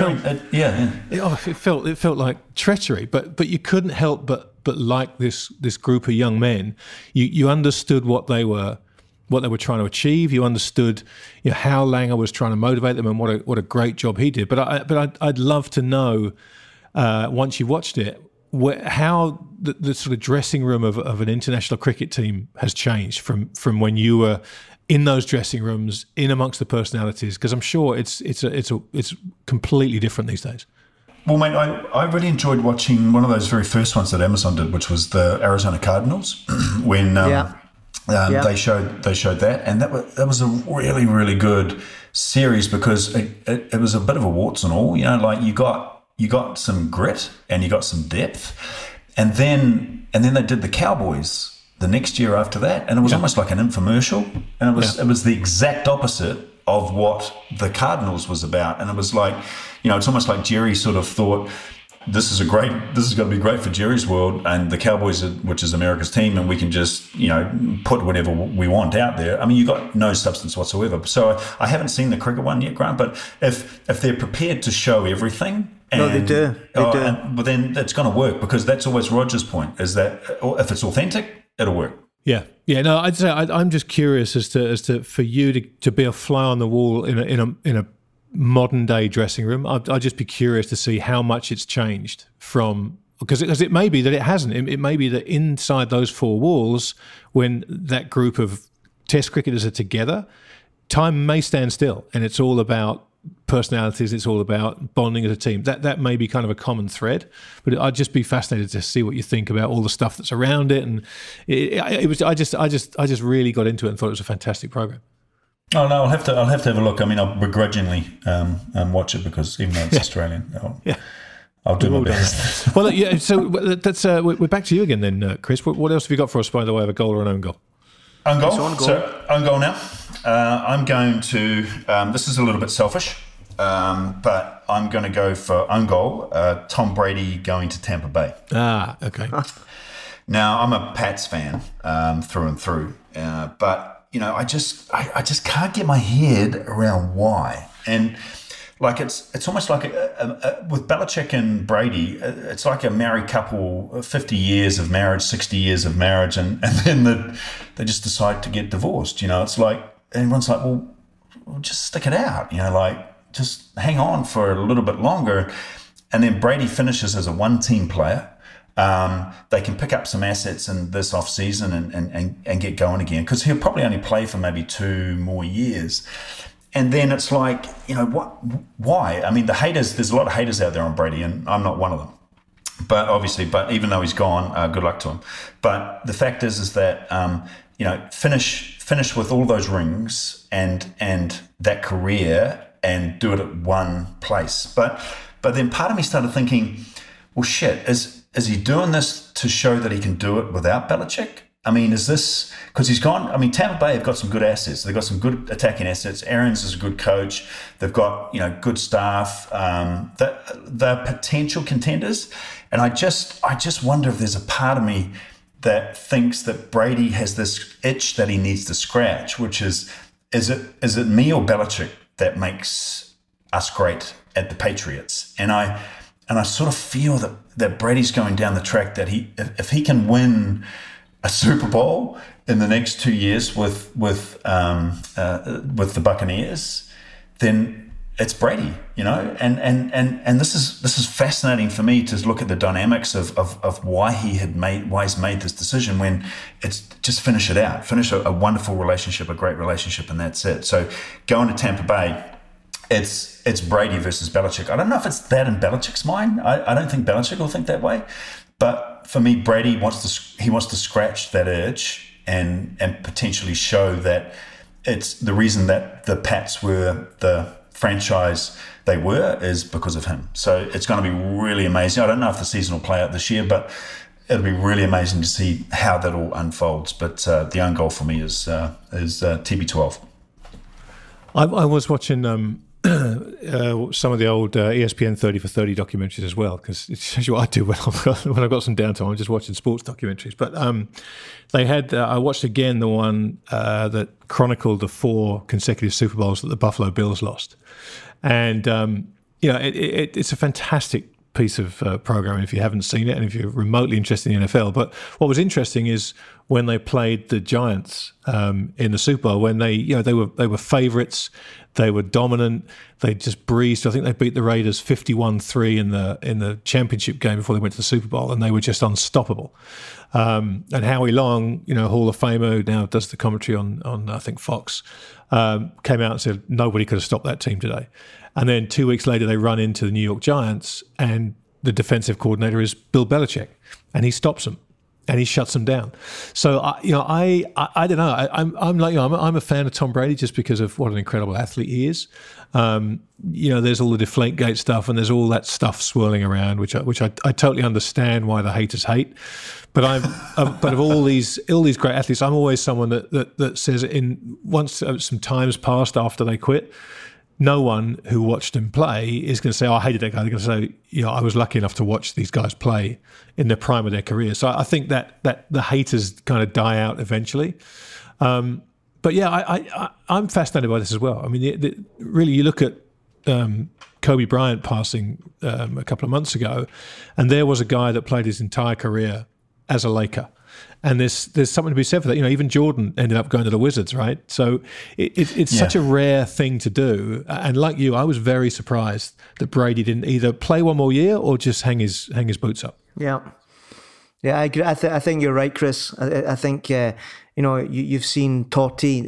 it? It felt like treachery, but you couldn't help but like this group of young men. You understood what they were trying to achieve. You understood how Langer was trying to motivate them and what a great job he did. But I'd love to know once you watched it how the sort of dressing room of an international cricket team has changed from when you were in those dressing rooms, in amongst the personalities, because I'm sure it's completely different these days. Well, mate, I really enjoyed watching one of those very first ones that Amazon did, which was the Arizona Cardinals, when they showed that, and that was a really, really good series because it was a bit of a warts and all. You got some grit and you got some depth, and then they did the Cowboys the next year after that, and it was almost like an infomercial, and it was the exact opposite of what the Cardinals was about, and it was like, it's almost like Jerry sort of thought, this is going to be great for Jerry's world, and the Cowboys, which is America's team, and we can just, put whatever we want out there. You got no substance whatsoever. So I haven't seen the cricket one yet, Grant, but if they're prepared to show everything, they do. But then it's going to work, because that's always Roger's point, is that if it's authentic, it'll work. Yeah. No, I'd say I'm just curious as to for you to be a fly on the wall in a modern day dressing room. I'd just be curious to see how much it's changed from, because it may be that it hasn't. It may be that inside those four walls, when that group of Test cricketers are together, time may stand still, and it's all about personalities. It's all about bonding as a team. That may be kind of a common thread, but I'd just be fascinated to see what you think about all the stuff that's around it. And I just really got into it and thought it was a fantastic program. Oh no, I'll have to have a look. I mean, I'll begrudgingly watch it because even though it's Australian, I'll do my best. Well, yeah. So that's we're back to you again then, Chris. What else have you got for us by the way of a goal or an own goal? Own goal. So own goal now. I'm going to. This is a little bit selfish, but I'm going to go for own goal. Tom Brady going to Tampa Bay. Ah, okay. Now I'm a Pats fan through and through, but I just can't get my head around why. And like it's almost like with Belichick and Brady, it's like a married couple, 50 years of marriage, 60 years of marriage, and then they just decide to get divorced. It's like everyone's like, well, just stick it out. Like just hang on for a little bit longer, and then Brady finishes as a one-team player. They can pick up some assets in this off season and get going again because he'll probably only play for maybe 2 more years. And then it's like, why? I mean, the haters, there's a lot of haters out there on Brady, and I'm not one of them. But even though he's gone, good luck to him. But the fact is that, finish with all those rings and that career and do it at one place. But then part of me started thinking, well, shit, is he doing this to show that he can do it without Belichick? I mean, is this because he's gone? I mean, Tampa Bay have got some good assets. They've got some good attacking assets. Arians is a good coach. They've got good staff. They're potential contenders, and I just wonder if there's a part of me that thinks that Brady has this itch that he needs to scratch, which is it me or Belichick that makes us great at the Patriots? And I sort of feel that Brady's going down the track that if he can win a Super Bowl in the next 2 years with the Buccaneers, then it's Brady, and this is fascinating for me to look at the dynamics of why he's made this decision when it's just finish a wonderful relationship, a great relationship, and that's it. So going to Tampa Bay, it's Brady versus Belichick. I don't know if it's that in Belichick's mind. I don't think Belichick will think that way. But for me, Brady wants to scratch that itch and potentially show that it's the reason that the Pats were the franchise they were is because of him. So it's going to be really amazing. I don't know if the season will play out this year, but it'll be really amazing to see how that all unfolds. But the own goal for me is TB12. I was watching some of the old ESPN 30 for 30 documentaries as well, because it shows you what I do when I've got some downtime. I'm just watching sports documentaries. But they had I watched again the one that chronicled the 4 consecutive Super Bowls that the Buffalo Bills lost, and it's a fantastic piece of programming if you haven't seen it and if you're remotely interested in the NFL. But what was interesting is when they played the Giants in the Super Bowl, when they were favourites. They were dominant. They just breezed. I think they beat the Raiders 51-3 in the championship game before they went to the Super Bowl, and they were just unstoppable. And Howie Long, Hall of Famer, who now does the commentary on I think Fox, came out and said nobody could have stopped that team today. And then 2 weeks later, they run into the New York Giants, and the defensive coordinator is Bill Belichick, and he stops them. And he shuts them down. So I don't know. I'm like I'm a fan of Tom Brady just because of what an incredible athlete he is. There's all the Deflategate stuff and there's all that stuff swirling around, which I totally understand why the haters hate. But but of all these great athletes, I'm always someone that says once some time's passed after they quit, no one who watched him play is going to say, "Oh, I hated that guy." They're going to say, "I was lucky enough to watch these guys play in the prime of their career." So I think that the haters kind of die out eventually. But yeah, I'm fascinated by this as well. I mean, really, you look at Kobe Bryant passing a couple of months ago, and there was a guy that played his entire career as a Laker. And there's something to be said for that. Even Jordan ended up going to the Wizards, right? So it's such a rare thing to do. And like you, I was very surprised that Brady didn't either play one more year or just hang his boots up. Yeah. Yeah, I agree. I think you're right, Chris. I think you've seen Totti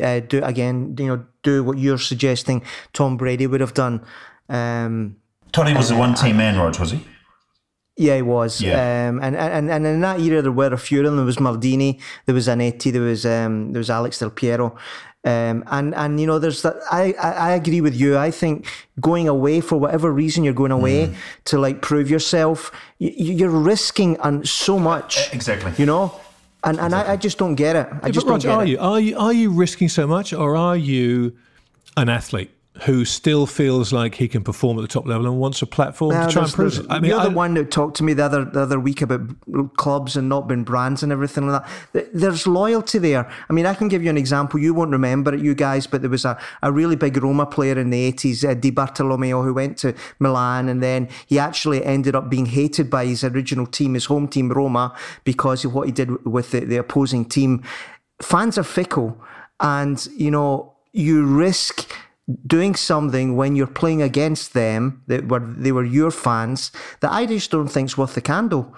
do what you're suggesting Tom Brady would have done. Totti was a one-team man, Rog, was he? Yeah, he was. Yeah. And in that era, there were a few of them. There was Maldini, there was Zanetti, there was Alex Del Piero. And there's that. I agree with you. I think going away for whatever reason you're going away to like prove yourself, you're risking so much. Exactly. And I just don't get it. I just don't get it. Are you risking so much, or are you an athlete who still feels like he can perform at the top level and wants a platform to try and prove it? I mean, you're the one that talked to me the other week about clubs and not being brands and everything like that. There's loyalty there. I mean, I can give you an example. You won't remember it, you guys, but there was a really big Roma player in the 80s, Di Bartolomeo, who went to Milan, and then he actually ended up being hated by his original team, his home team, Roma, because of what he did with the opposing team. Fans are fickle, and, you risk doing something when you're playing against them they were your fans that I just don't think's worth the candle.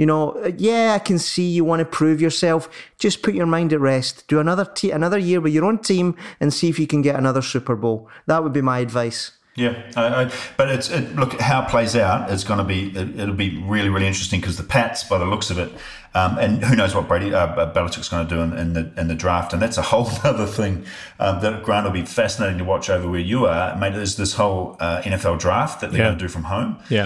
I can see you want to prove yourself. Just put your mind at rest. Do another year with your own team and see if you can get another Super Bowl. That would be my advice. Yeah, but look how it plays out. It's going to be it'll be really, really interesting because the Pats, by the looks of it, and who knows what Belichick's going to do in the draft, and that's a whole other thing that Grant will be fascinating to watch over where you are. Mate, there's this whole NFL draft that they're going to do from home. Yeah.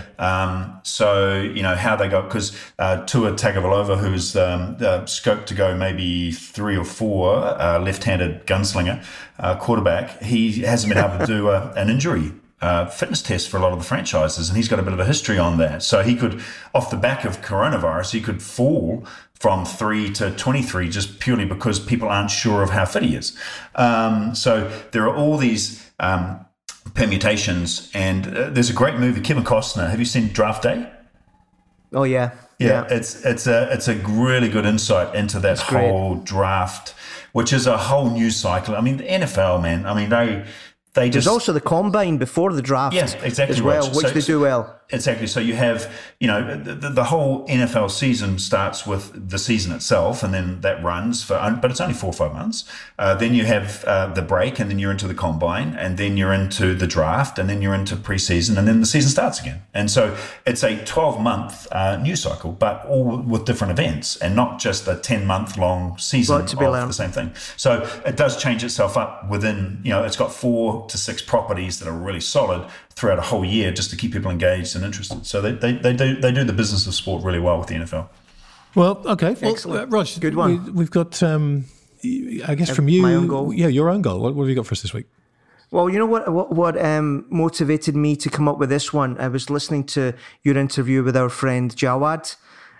So how they go, because Tua Tagovailoa, who's scoped to go maybe 3 or 4, left-handed gunslinger quarterback, he hasn't been able to do an injury fitness test for a lot of the franchises, and he's got a bit of a history on that. So he could, off the back of coronavirus, he could fall from 3 to 23 just purely because people aren't sure of how fit he is. So there are all these permutations, and there's a great movie, Kevin Costner. Have you seen Draft Day? Oh yeah. Yeah. It's a really good insight into that whole draft, which is a whole news cycle. I mean, the NFL, man. I mean, they just. There's also the combine before the draft, exactly as well, right. which they do well. Exactly. So you have, the whole NFL season starts with the season itself, and then that runs but it's only 4 or 5 months. Then you have the break, and then you're into the combine, and then you're into the draft, and then you're into preseason, and then the season starts again. And so it's a 12-month news cycle, but all with different events, and not just a 10-month long season of the same thing. So it does change itself up within, it's got 4 to 6 properties that are really solid throughout a whole year, just to keep people engaged and interested. So they do the business of sport really well with the NFL. Well, okay. Excellent. Rog, good one. We've got, I guess from you, my own goal. Yeah, your own goal. What have you got for us this week? Well, you know what motivated me to come up with this one? I was listening to your interview with our friend Jawad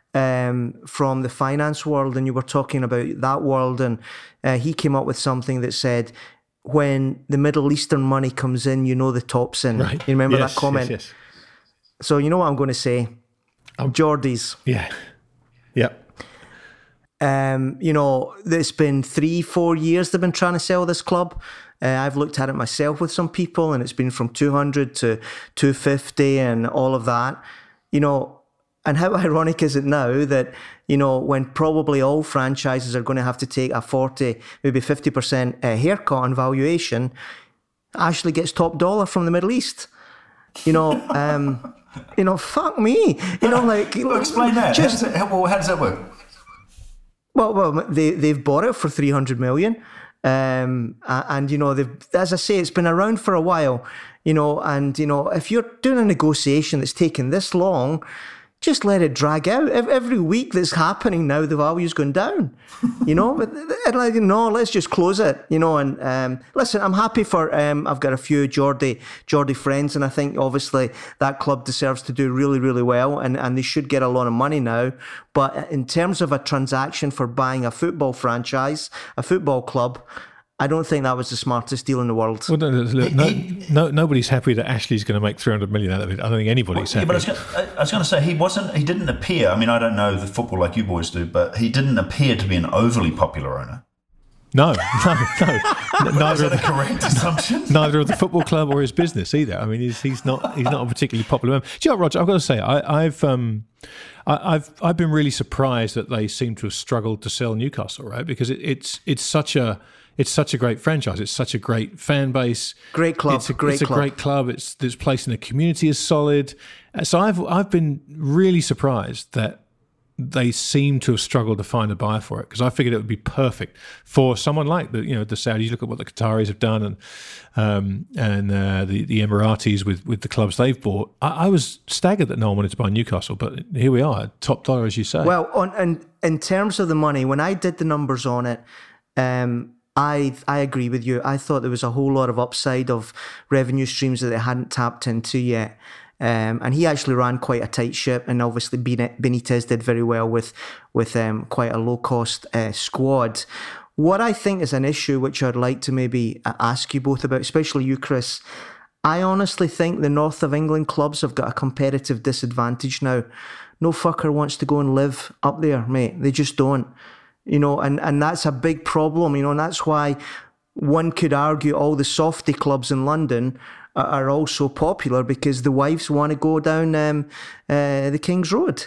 from the finance world, and you were talking about that world, and he came up with something that said, when the Middle Eastern money comes in, the top's in. Right. You remember that comment? Yes. So you know what I'm going to say? Geordies. Yeah. Yep. It's been 3-4 years they've been trying to sell this club. I've looked at it myself with some people, and it's been from 200 to 250 and all of that. And how ironic is it now that, when probably all franchises are going to have to take a 40, maybe 50% haircut on valuation, Ashley gets top dollar from the Middle East. Fuck me. Explain that. How does that work? Well, they've bought it for 300 million. They've, as I say, it's been around for a while, if you're doing a negotiation that's taken this long, just let it drag out. Every week that's happening now, the value's going down, but let's just close it, and listen, I'm happy for, I've got a few Geordie friends, and I think obviously that club deserves to do really, really well, and they should get a lot of money now. But in terms of a transaction for buying a football franchise, a football club, I don't think that was the smartest deal in the world. Well, nobody's happy that Ashley's going to make 300 million out of it. I don't think anybody's happy. But I was going to say, he didn't appear, I mean, I don't know the football like you boys do, but he didn't appear to be an overly popular owner. No. Is that a correct assumption? Neither of the football club or his business either. I mean, he's not a particularly popular member. Do you know what, Roger? I've got to say, I've been really surprised that they seem to have struggled to sell Newcastle, right? Because it's such a great franchise. It's such a great fan base. Great club. It's a great club. Its place in the community is solid. So I've been really surprised that they seem to have struggled to find a buyer for it, because I figured it would be perfect for someone like the Saudis. Look at what the Qataris have done, and the Emiratis with the clubs they've bought. I was staggered that no one wanted to buy Newcastle, but here we are, top dollar, as you say. Well, in terms of the money, when I did the numbers on it, I agree with you. I thought there was a whole lot of upside of revenue streams that they hadn't tapped into yet. And he actually ran quite a tight ship, and obviously Benitez did very well with quite a low-cost squad. What I think is an issue, which I'd like to maybe ask you both about, especially you, Chris, I honestly think the North of England clubs have got a competitive disadvantage now. No fucker wants to go and live up there, mate. They just don't. And that's a big problem, and that's why one could argue all the softy clubs in London are also popular, because the wives want to go down the King's Road,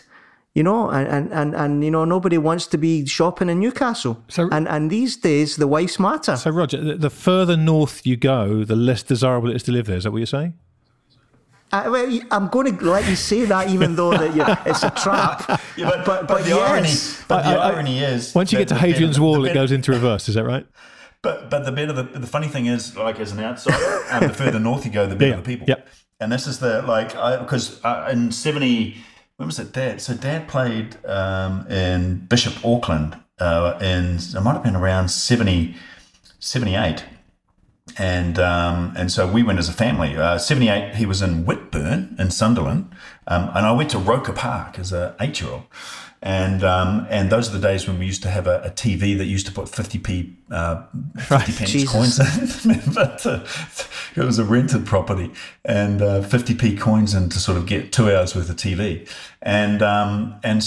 and nobody wants to be shopping in Newcastle. And these days the wives matter. So Roger, the further north you go, the less desirable it is to live there. Is that what you're saying? Well, I'm going to let you say that, even though it's a trap. Yeah, but the irony is, once you get to Hadrian's Wall, it goes into reverse. Is that right? But the funny thing is, like, as an outsider, the further north you go, the better the people. Yep. And this is because in 70, when was it? Dad played in Bishop Auckland, it might have been around 78. And so we went as a family. 78, he was in Whitburn in Sunderland, and I went to Roker Park as an 8-year-old. And those are the days when we used to have a TV that used to put 50p pence coins in. But it was a rented property, and 50p coins in to sort of get 2 hours worth of TV. And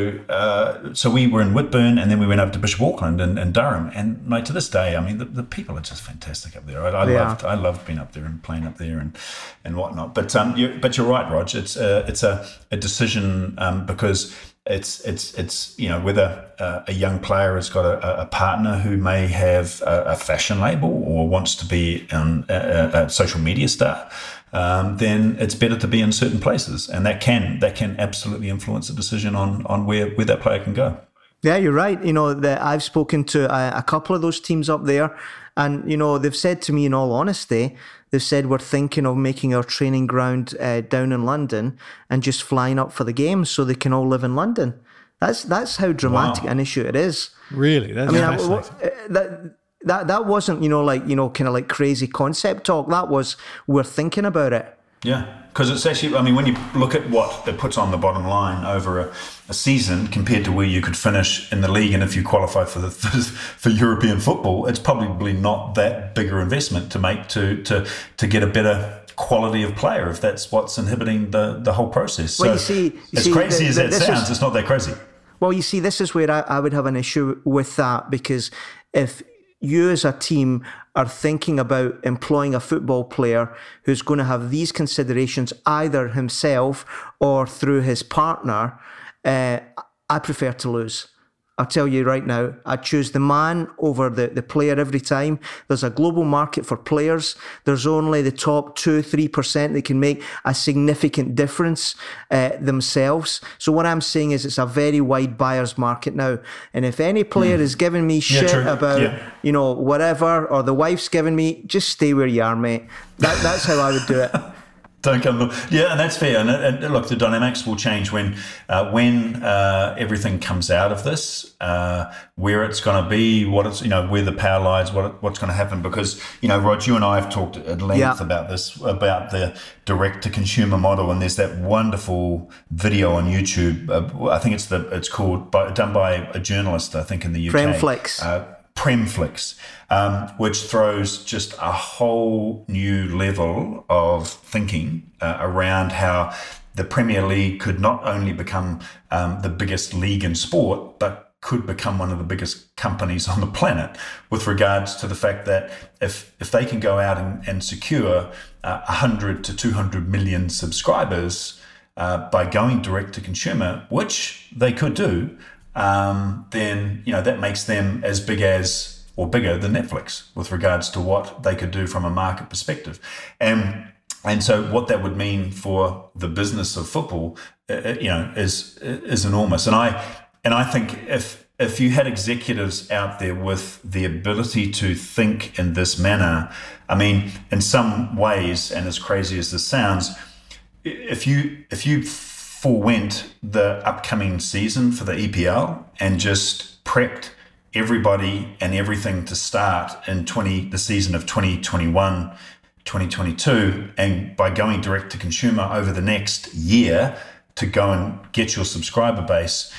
so we were in Whitburn, and then we went over to Bishop Auckland and Durham. And mate, to this day, I mean, the people are just fantastic up there. I loved being up there and playing up there and whatnot. But you're right, Rog. It's a decision because it's whether a young player has got a partner who may have a fashion label or wants to be a social media star, then it's better to be in certain places, and that can absolutely influence the decision on where that player can go. Yeah, you're right. I've spoken to a couple of those teams up there, and they've said to me, in all honesty, they've said, we're thinking of making our training ground down in London and just flying up for the games so they can all live in London. That's how dramatic an issue it is. Really? That's fascinating. That wasn't, kind of like crazy concept talk. That was, we're thinking about it. Yeah, because it's actually, I mean, when you look at what it puts on the bottom line over a season compared to where you could finish in the league, and if you qualify for European football, it's probably not that bigger investment to make to get a better quality of player, if that's what's inhibiting the whole process. Well, so as crazy as that sounds, it's not that crazy. Well, you see, this is where I would have an issue with that, because if you as a team are thinking about employing a football player who's going to have these considerations, either himself or through his partner, I prefer to lose. I'll tell you right now, I choose the man over the player every time. There's a global market for players. There's only the top 2-3% that can make a significant difference themselves. So what I'm saying is it's a very wide buyer's market now. And if any player is giving me shit about, whatever, or the wife's giving me, just stay where you are, mate. That's how I would do it. Don't come. Yeah, and that's fair. And look, the dynamics will change when everything comes out of this, where it's going to be, what it's, where the power lies, what's going to happen. Because, Rod, you and I have talked at length about this, about the direct to consumer model. And there's that wonderful video on YouTube. I think it's called, done by a journalist, I think, in the UK. Premflix, which throws just a whole new level of thinking around how the Premier League could not only become the biggest league in sport, but could become one of the biggest companies on the planet, with regards to the fact that if they can go out and secure 100 to 200 million subscribers by going direct to consumer, which they could do, then that makes them as big as or bigger than Netflix with regards to what they could do from a market perspective. And so what that would mean for the business of football, is enormous. And I think if you had executives out there with the ability to think in this manner, I mean, in some ways, and as crazy as this sounds, if you forewent the upcoming season for the EPL and just prepped everybody and everything to start in the season of 2021, 2022, and by going direct to consumer over the next year to go and get your subscriber base,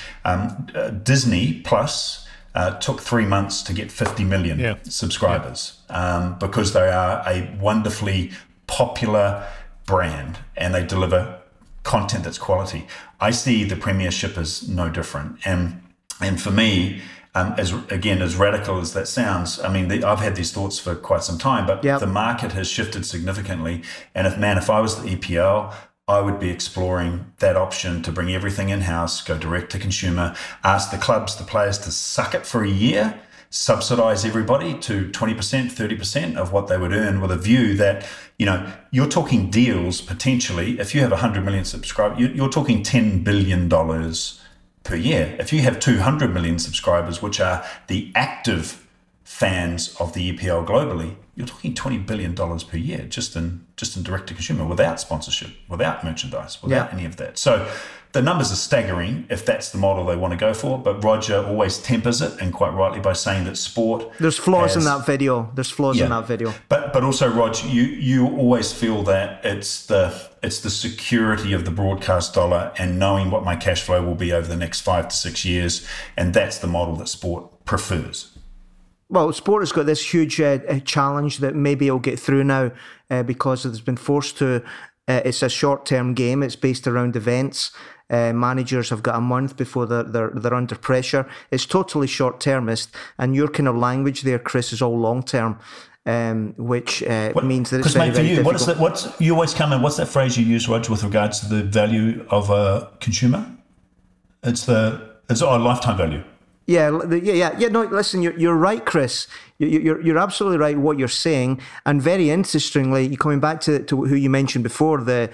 Disney Plus took 3 months to get 50 million subscribers because they are a wonderfully popular brand and they deliver content that's quality. I see the Premiership as no different, and for me, as radical as that sounds, I mean, I've had these thoughts for quite some time, but the market has shifted significantly. And if I was the EPL, I would be exploring that option to bring everything in-house, go direct to consumer, ask the clubs, the players to suck it for a year, subsidize everybody to 20%, 30% of what they would earn, with a view that, you're talking deals potentially. If you have 100 million subscribers, you're talking $10 billion per year. If you have 200 million subscribers, which are the active fans of the EPL globally, you're talking $20 billion per year just in direct to consumer, without sponsorship, without merchandise, without any of that. So the numbers are staggering if that's the model they want to go for. But Roger always tempers it, and quite rightly, by saying that sport. There's flaws in that video. In that video. But also, Roger, you always feel that it's the security of the broadcast dollar and knowing what my cash flow will be over the next 5 to 6 years, and that's the model that sport prefers. Well, sport has got this huge challenge that maybe it'll get through now because it's been forced to. It's a short-term game. It's based around events. Managers have got a month before they're under pressure. It's totally short-termist, and your kind of language there, Chris, is all long-term, which means that it's very, mate, for very you, difficult. you always come in? What's that phrase you use, Roger, with regards to the value of a consumer? It's our lifetime value. Yeah. No, listen, you're right, Chris. You're absolutely right what you're saying, and very interestingly, coming back to who you mentioned before, the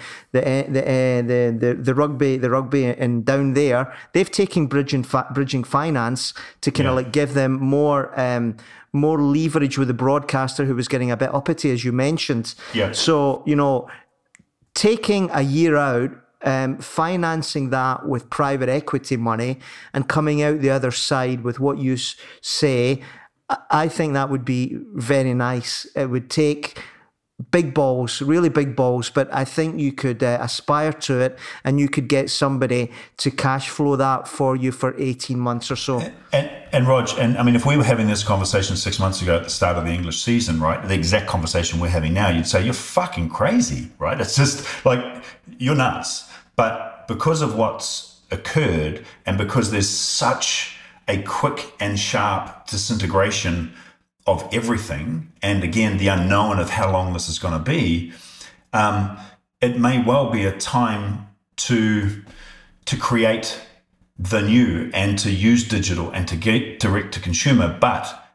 rugby and down there, they've taken bridging finance to kind of like give them more leverage with the broadcaster who was getting a bit uppity, as you mentioned. Yeah. So taking a year out. Financing that with private equity money and coming out the other side with what you say, I think that would be very nice. It would take big balls, really big balls, but I think you could aspire to it, and you could get somebody to cash flow that for you for 18 months or so. And Rog, I mean, if we were having this conversation 6 months ago at the start of the English season, right, the exact conversation we're having now, you'd say, you're fucking crazy, right? It's just like, you're nuts. But because of what's occurred, and because there's such a quick and sharp disintegration of everything, and again, the unknown of how long this is going to be, it may well be a time to create the new and to use digital and to get direct to consumer. But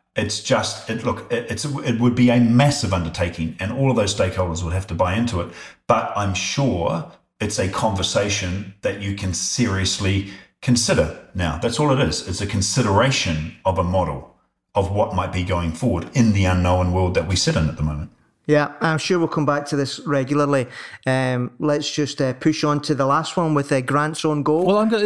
it would be a massive undertaking, and all of those stakeholders would have to buy into it. But I'm sure it's a conversation that you can seriously consider now. That's all it is. It's a consideration of a model of what might be going forward in the unknown world that we sit in at the moment. Yeah, I'm sure we'll come back to this regularly. Let's just push on to the last one with Grant's own goal. Well, I'm going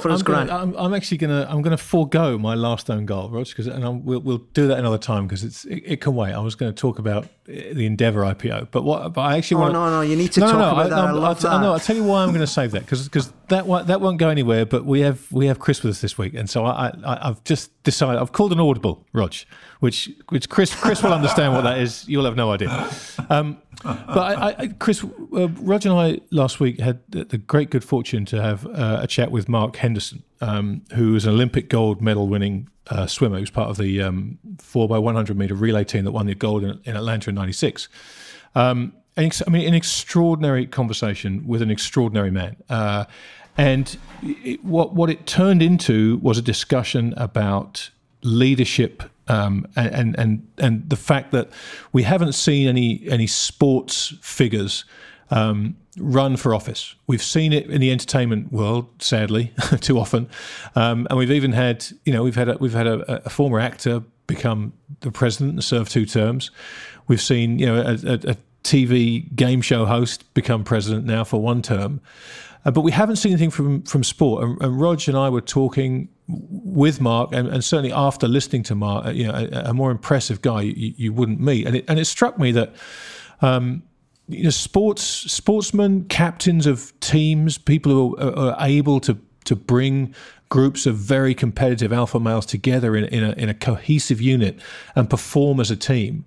to to forego my last own goal, Rog, we'll do that another time because it can wait. I was going to talk about the Endeavour IPO, but I actually want. No, you need to talk about that. I love that. I'll tell you why I'm going to save that because that won't go anywhere. But we have Chris with us this week, and so I've just decided I've called an audible, Rog, which Chris will understand what that is. You'll have no idea. But Chris, Roger and I last week had the great good fortune to have a chat with Mark Henderson, who is an Olympic gold medal winning swimmer. He was part of the 4x100 meter relay team that won the gold in Atlanta in '96. An extraordinary conversation with an extraordinary man. And what it turned into was a discussion about leadership and the fact that we haven't seen any sports figures run for office. We've seen it in the entertainment world, sadly, too often, and we've even had a former actor become the president and serve 2 terms. We've seen a TV game show host become president now for 1 term. But we haven't seen anything from sport. And Rog and I were talking with Mark, and certainly after listening to Mark, a more impressive guy you wouldn't meet. And it struck me that sportsmen, captains of teams, people who are able to bring groups of very competitive alpha males together in a cohesive unit and perform as a team.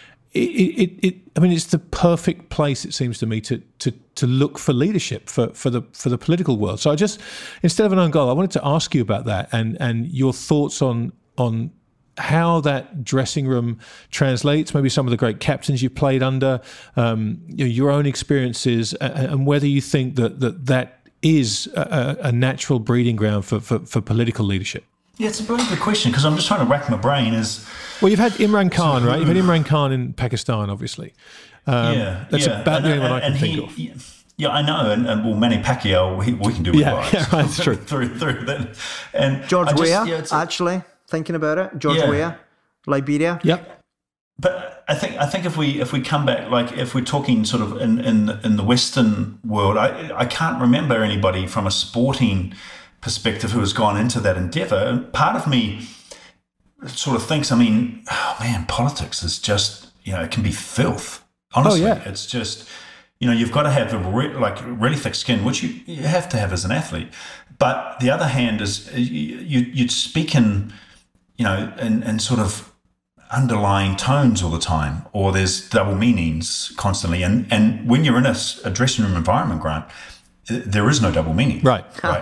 It's the perfect place, it seems to me, to look for leadership for the political world. So I just, instead of an own goal, I wanted to ask you about that and your thoughts on how that dressing room translates, maybe some of the great captains you played under, your own experiences, and whether you think that is a natural breeding ground for political leadership. Yeah, it's a very good question, because I'm just trying to rack my brain. Well, you've had Imran Khan, right? You've had Imran Khan in Pakistan, obviously. That's about the only one I can think of. Yeah, I know. And well, Manny Pacquiao, we can do with lives. Yeah, right, that's true. through that. And George Weah, actually, thinking about it. George Weah, Liberia. Yep. But I think if we come back, like if we're talking sort of in the Western world, I can't remember anybody from a sporting perspective who has gone into that endeavor. And part of me sort of thinks, politics is just, it can be filth. Honestly, It's just, you've got to have really thick skin, which you have to have as an athlete. But the other hand is you'd speak in sort of underlying tones all the time, or there's double meanings constantly. And when you're in a dressing room environment, Grant, there is no double meaning. Right.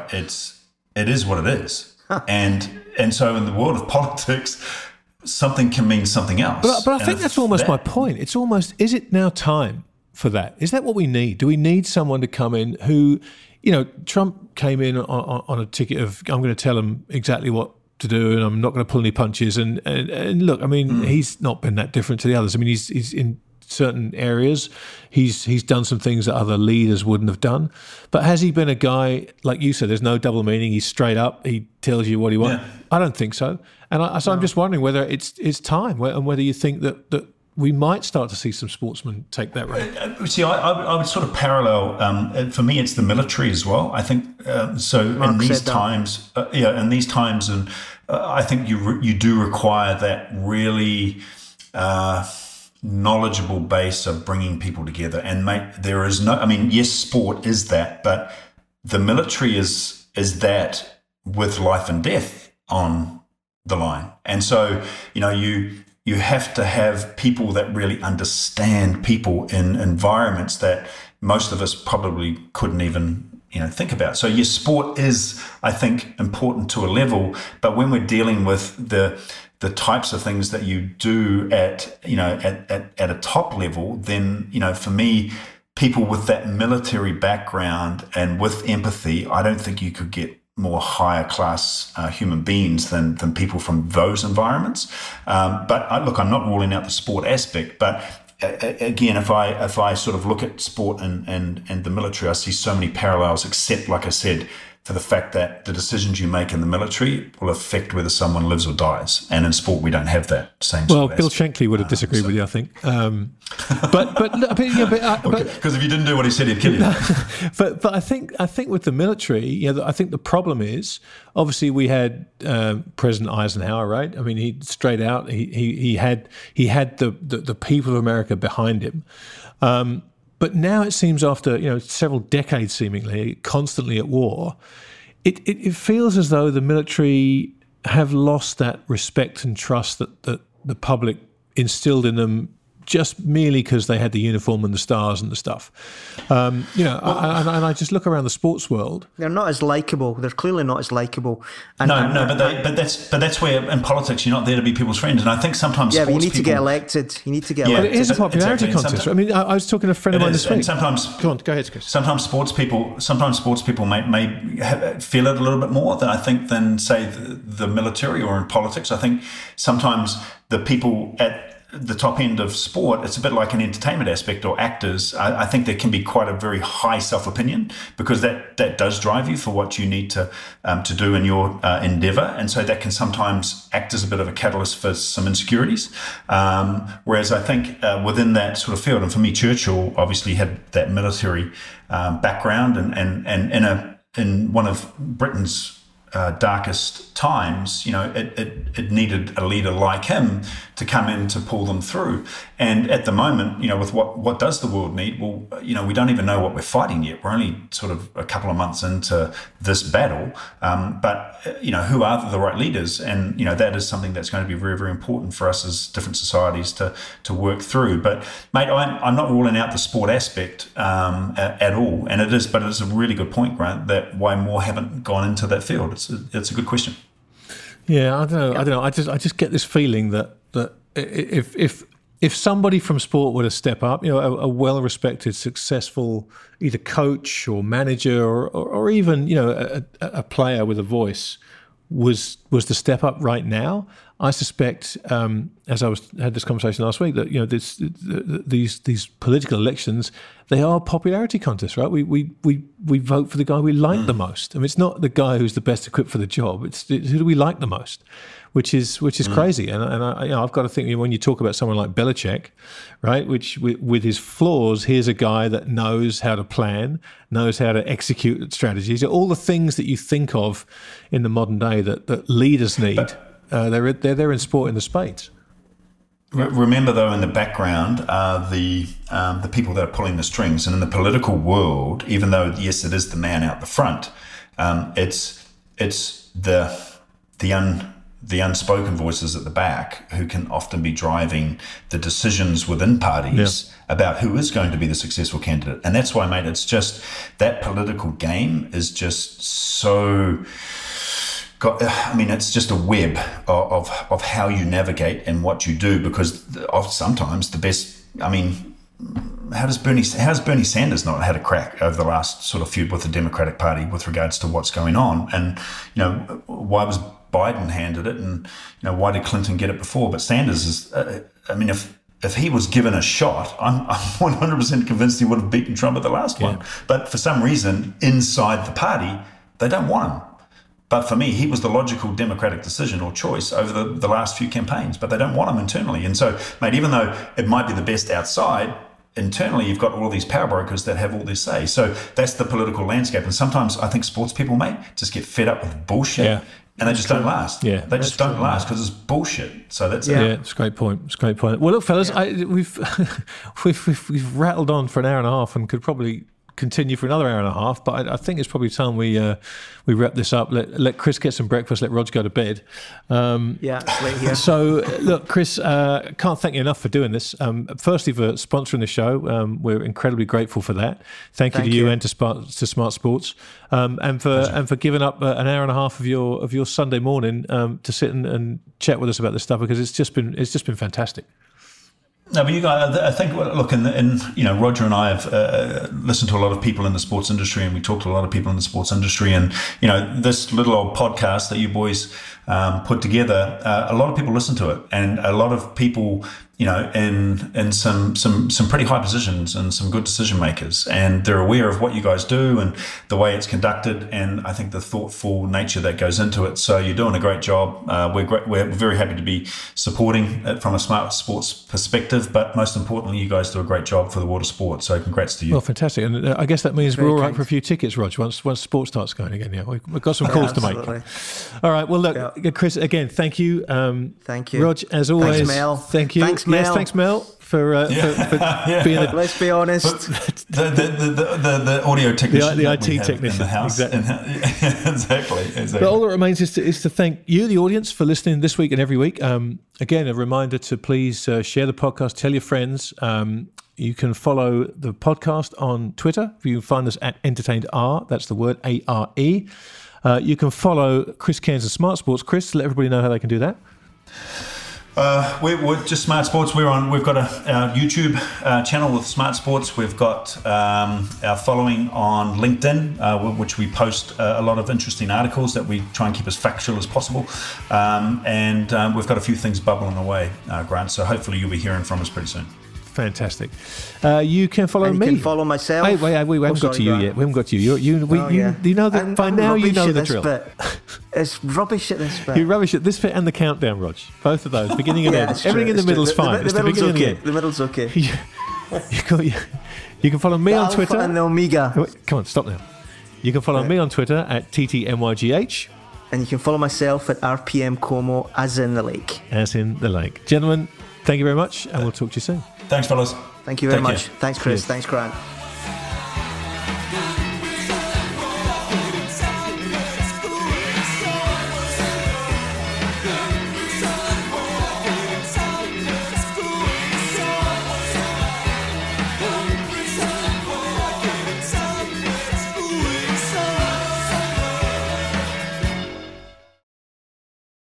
It is what it is. And so in the world of politics, something can mean something else. But I think that's almost my point. It's almost, is it now time for that? Is that what we need? Do we need someone to come in who, Trump came in on a ticket of, I'm going to tell him exactly what to do and I'm not going to pull any punches. And look, he's not been that different to the others. He's in certain areas, he's done some things that other leaders wouldn't have done. But has he been a guy, like you said, there's no double meaning, he's straight up, he tells you what he wants? Yeah. I don't think so. And I'm just wondering whether it's time, and whether you think that we might start to see some sportsmen take that road. See, I would sort of parallel, for me, it's the military as well. I think, in these times, and I think you do require that really knowledgeable base of bringing people together. And there is no, yes, sport is that, but the military is that with life and death on the line. And so, you have to have people that really understand people in environments that most of us probably couldn't even think about. So yes, sport is, I think, important to a level, but when we're dealing with the types of things that you do at a top level, then, for me, people with that military background and with empathy, I don't think you could get more higher class human beings than people from those environments. But I'm not ruling out the sport aspect, but again, if I sort of look at sport and the military, I see so many parallels, except, like I said, for the fact that the decisions you make in the military will affect whether someone lives or dies. And in sport, we don't have that same sort of Bill Shankly would have disagreed with you, I think. Because if you didn't do what he said, he'd kill you. But I think with the military, I think the problem is, obviously we had President Eisenhower, right? He straight out, he had the people of America behind him. But now it seems, after several decades seemingly constantly at war, it feels as though the military have lost that respect and trust that the public instilled in them just merely because they had the uniform and the stars and the stuff. And I just look around the sports world. They're not as likable. They're clearly not as likable. But that's where in politics you're not there to be people's friends. And I think sometimes but you need to get elected. You need to get elected. But it is a popularity contest. I mean, I was talking to a friend of mine this week. And sometimes, go ahead, Chris. Sometimes sports people may feel it a little bit more than say the military or in politics. I think sometimes the people at the top end of sport, it's a bit like an entertainment aspect or actors. I think there can be quite a very high self-opinion because that does drive you for what you need to do in your endeavor. And so that can sometimes act as a bit of a catalyst for some insecurities. Whereas I think within that sort of field, and for me, Churchill obviously had that military background and in one of Britain's darkest times, it needed a leader like him to come in to pull them through. And at the moment, with what does the world need? Well, we don't even know what we're fighting yet. We're only sort of a couple of months into this battle. But who are the right leaders? And, that is something that's going to be very, very important for us as different societies to work through. But, mate, I'm not ruling out the sport aspect at all. And it is a really good point, Grant, that why more haven't gone into that field. It's a good question. Yeah, I don't know. I just get this feeling that if somebody from sport were to step up, a well-respected, successful either coach or manager or even a player with a voice was to step up right now, I suspect, as I had this conversation last week, that these political elections, they are popularity contests, right? We vote for the guy we like the most. I mean, it's not the guy who's the best equipped for the job. It's who do we like the most, which is crazy. And I've got to think, when you talk about someone like Belichick, right, which with his flaws, here's a guy that knows how to plan, knows how to execute strategies, all the things that you think of in the modern day that leaders need. They're there in sport in the spades. Remember, though, in the background are the people that are pulling the strings, and in the political world, even though yes, it is the man out the front, it's the unspoken voices at the back who can often be driving the decisions within parties about who is going to be the successful candidate. And that's why, mate, it's just that political game is just so. It's just a web of how you navigate and what you do, because sometimes the best. How does Bernie Sanders not had a crack over the last sort of feud with the Democratic Party with regards to what's going on? And why was Biden handed it, and why did Clinton get it before? But Sanders is. If he was given a shot, I'm 100% convinced he would have beaten Trump at the last one. But for some reason, inside the party, they don't want him. But for me, he was the logical Democratic decision or choice over the last few campaigns, but they don't want him internally. And so, mate, even though it might be the best outside, internally you've got all of these power brokers that have all this say. So that's the political landscape. And sometimes I think sports people, mate, just get fed up with bullshit and they just don't last. Yeah, they just don't last because it's bullshit. So that's it. Yeah, it's a great point. It's a great point. Well, look, fellas, we've rattled on for an hour and a half and could probably continue for another hour and a half, but I think it's probably time we wrap this up. Let Chris get some breakfast. Let Rog go to bed. It's late here. So, look, Chris, can't thank you enough for doing this. Firstly, for sponsoring the show, we're incredibly grateful for that. Thank you to you and to Smart Sports, and for giving up an hour and a half of your Sunday morning to sit and chat with us about this stuff, because it's just been fantastic. No, but you guys, I think, look, Roger and I have listened to a lot of people in the sports industry, and we talked to a lot of people in the sports industry, and this little old podcast that you boys put together, a lot of people listen to it, and a lot of people, in some pretty high positions and some good decision makers, and they're aware of what you guys do and the way it's conducted, and I think the thoughtful nature that goes into it. So you're doing a great job. We're very happy to be supporting it from a Smart Sports perspective, but most importantly, you guys do a great job for the world of sport. So congrats to you. Well, fantastic, and I guess that means we're all right for a few tickets, Rog. Once sport starts going again, we've got some calls to make. All right. Well, look, Chris, again, thank you. Thank you. Rog, as always. Thanks, Mel. Thank you. Thanks, Mel. Yes, thanks, Mel, for being the... Let's be honest. The audio technician. The IT technician. In the house. Exactly. But all that remains is to thank you, the audience, for listening this week and every week. Again, a reminder to please share the podcast, tell your friends. You can follow the podcast on Twitter. You can find us at EntertainedR. That's the word ARE. You can follow Chris Cairns and Smart Sports. Chris, let everybody know how they can do that. We're just Smart Sports. We've got a YouTube channel with Smart Sports. We've got our following on LinkedIn, which we post a lot of interesting articles that we try and keep as factual as possible. And we've got a few things bubbling away, Grant. So hopefully you'll be hearing from us pretty soon. Fantastic. You can follow me. You can follow myself. Wait, we haven't got to you yet. We haven't got to you. You know that by now. You know the drill. It's rubbish at this bit. You're rubbish at this bit and the countdown, Rog. Both of those, beginning and end. Everything in the middle is fine. The middle's okay. The middle's okay. You can follow me on Twitter. And the Omega. Come on, stop now. You can follow me on Twitter at TTMYGH. And you can follow myself at RPM Como, as in the lake. As in the lake. Gentlemen, thank you very much, and we'll talk to you soon. Thanks, fellas. Thank you very much. Care. Thanks, Chris. Cheers. Thanks, Grant.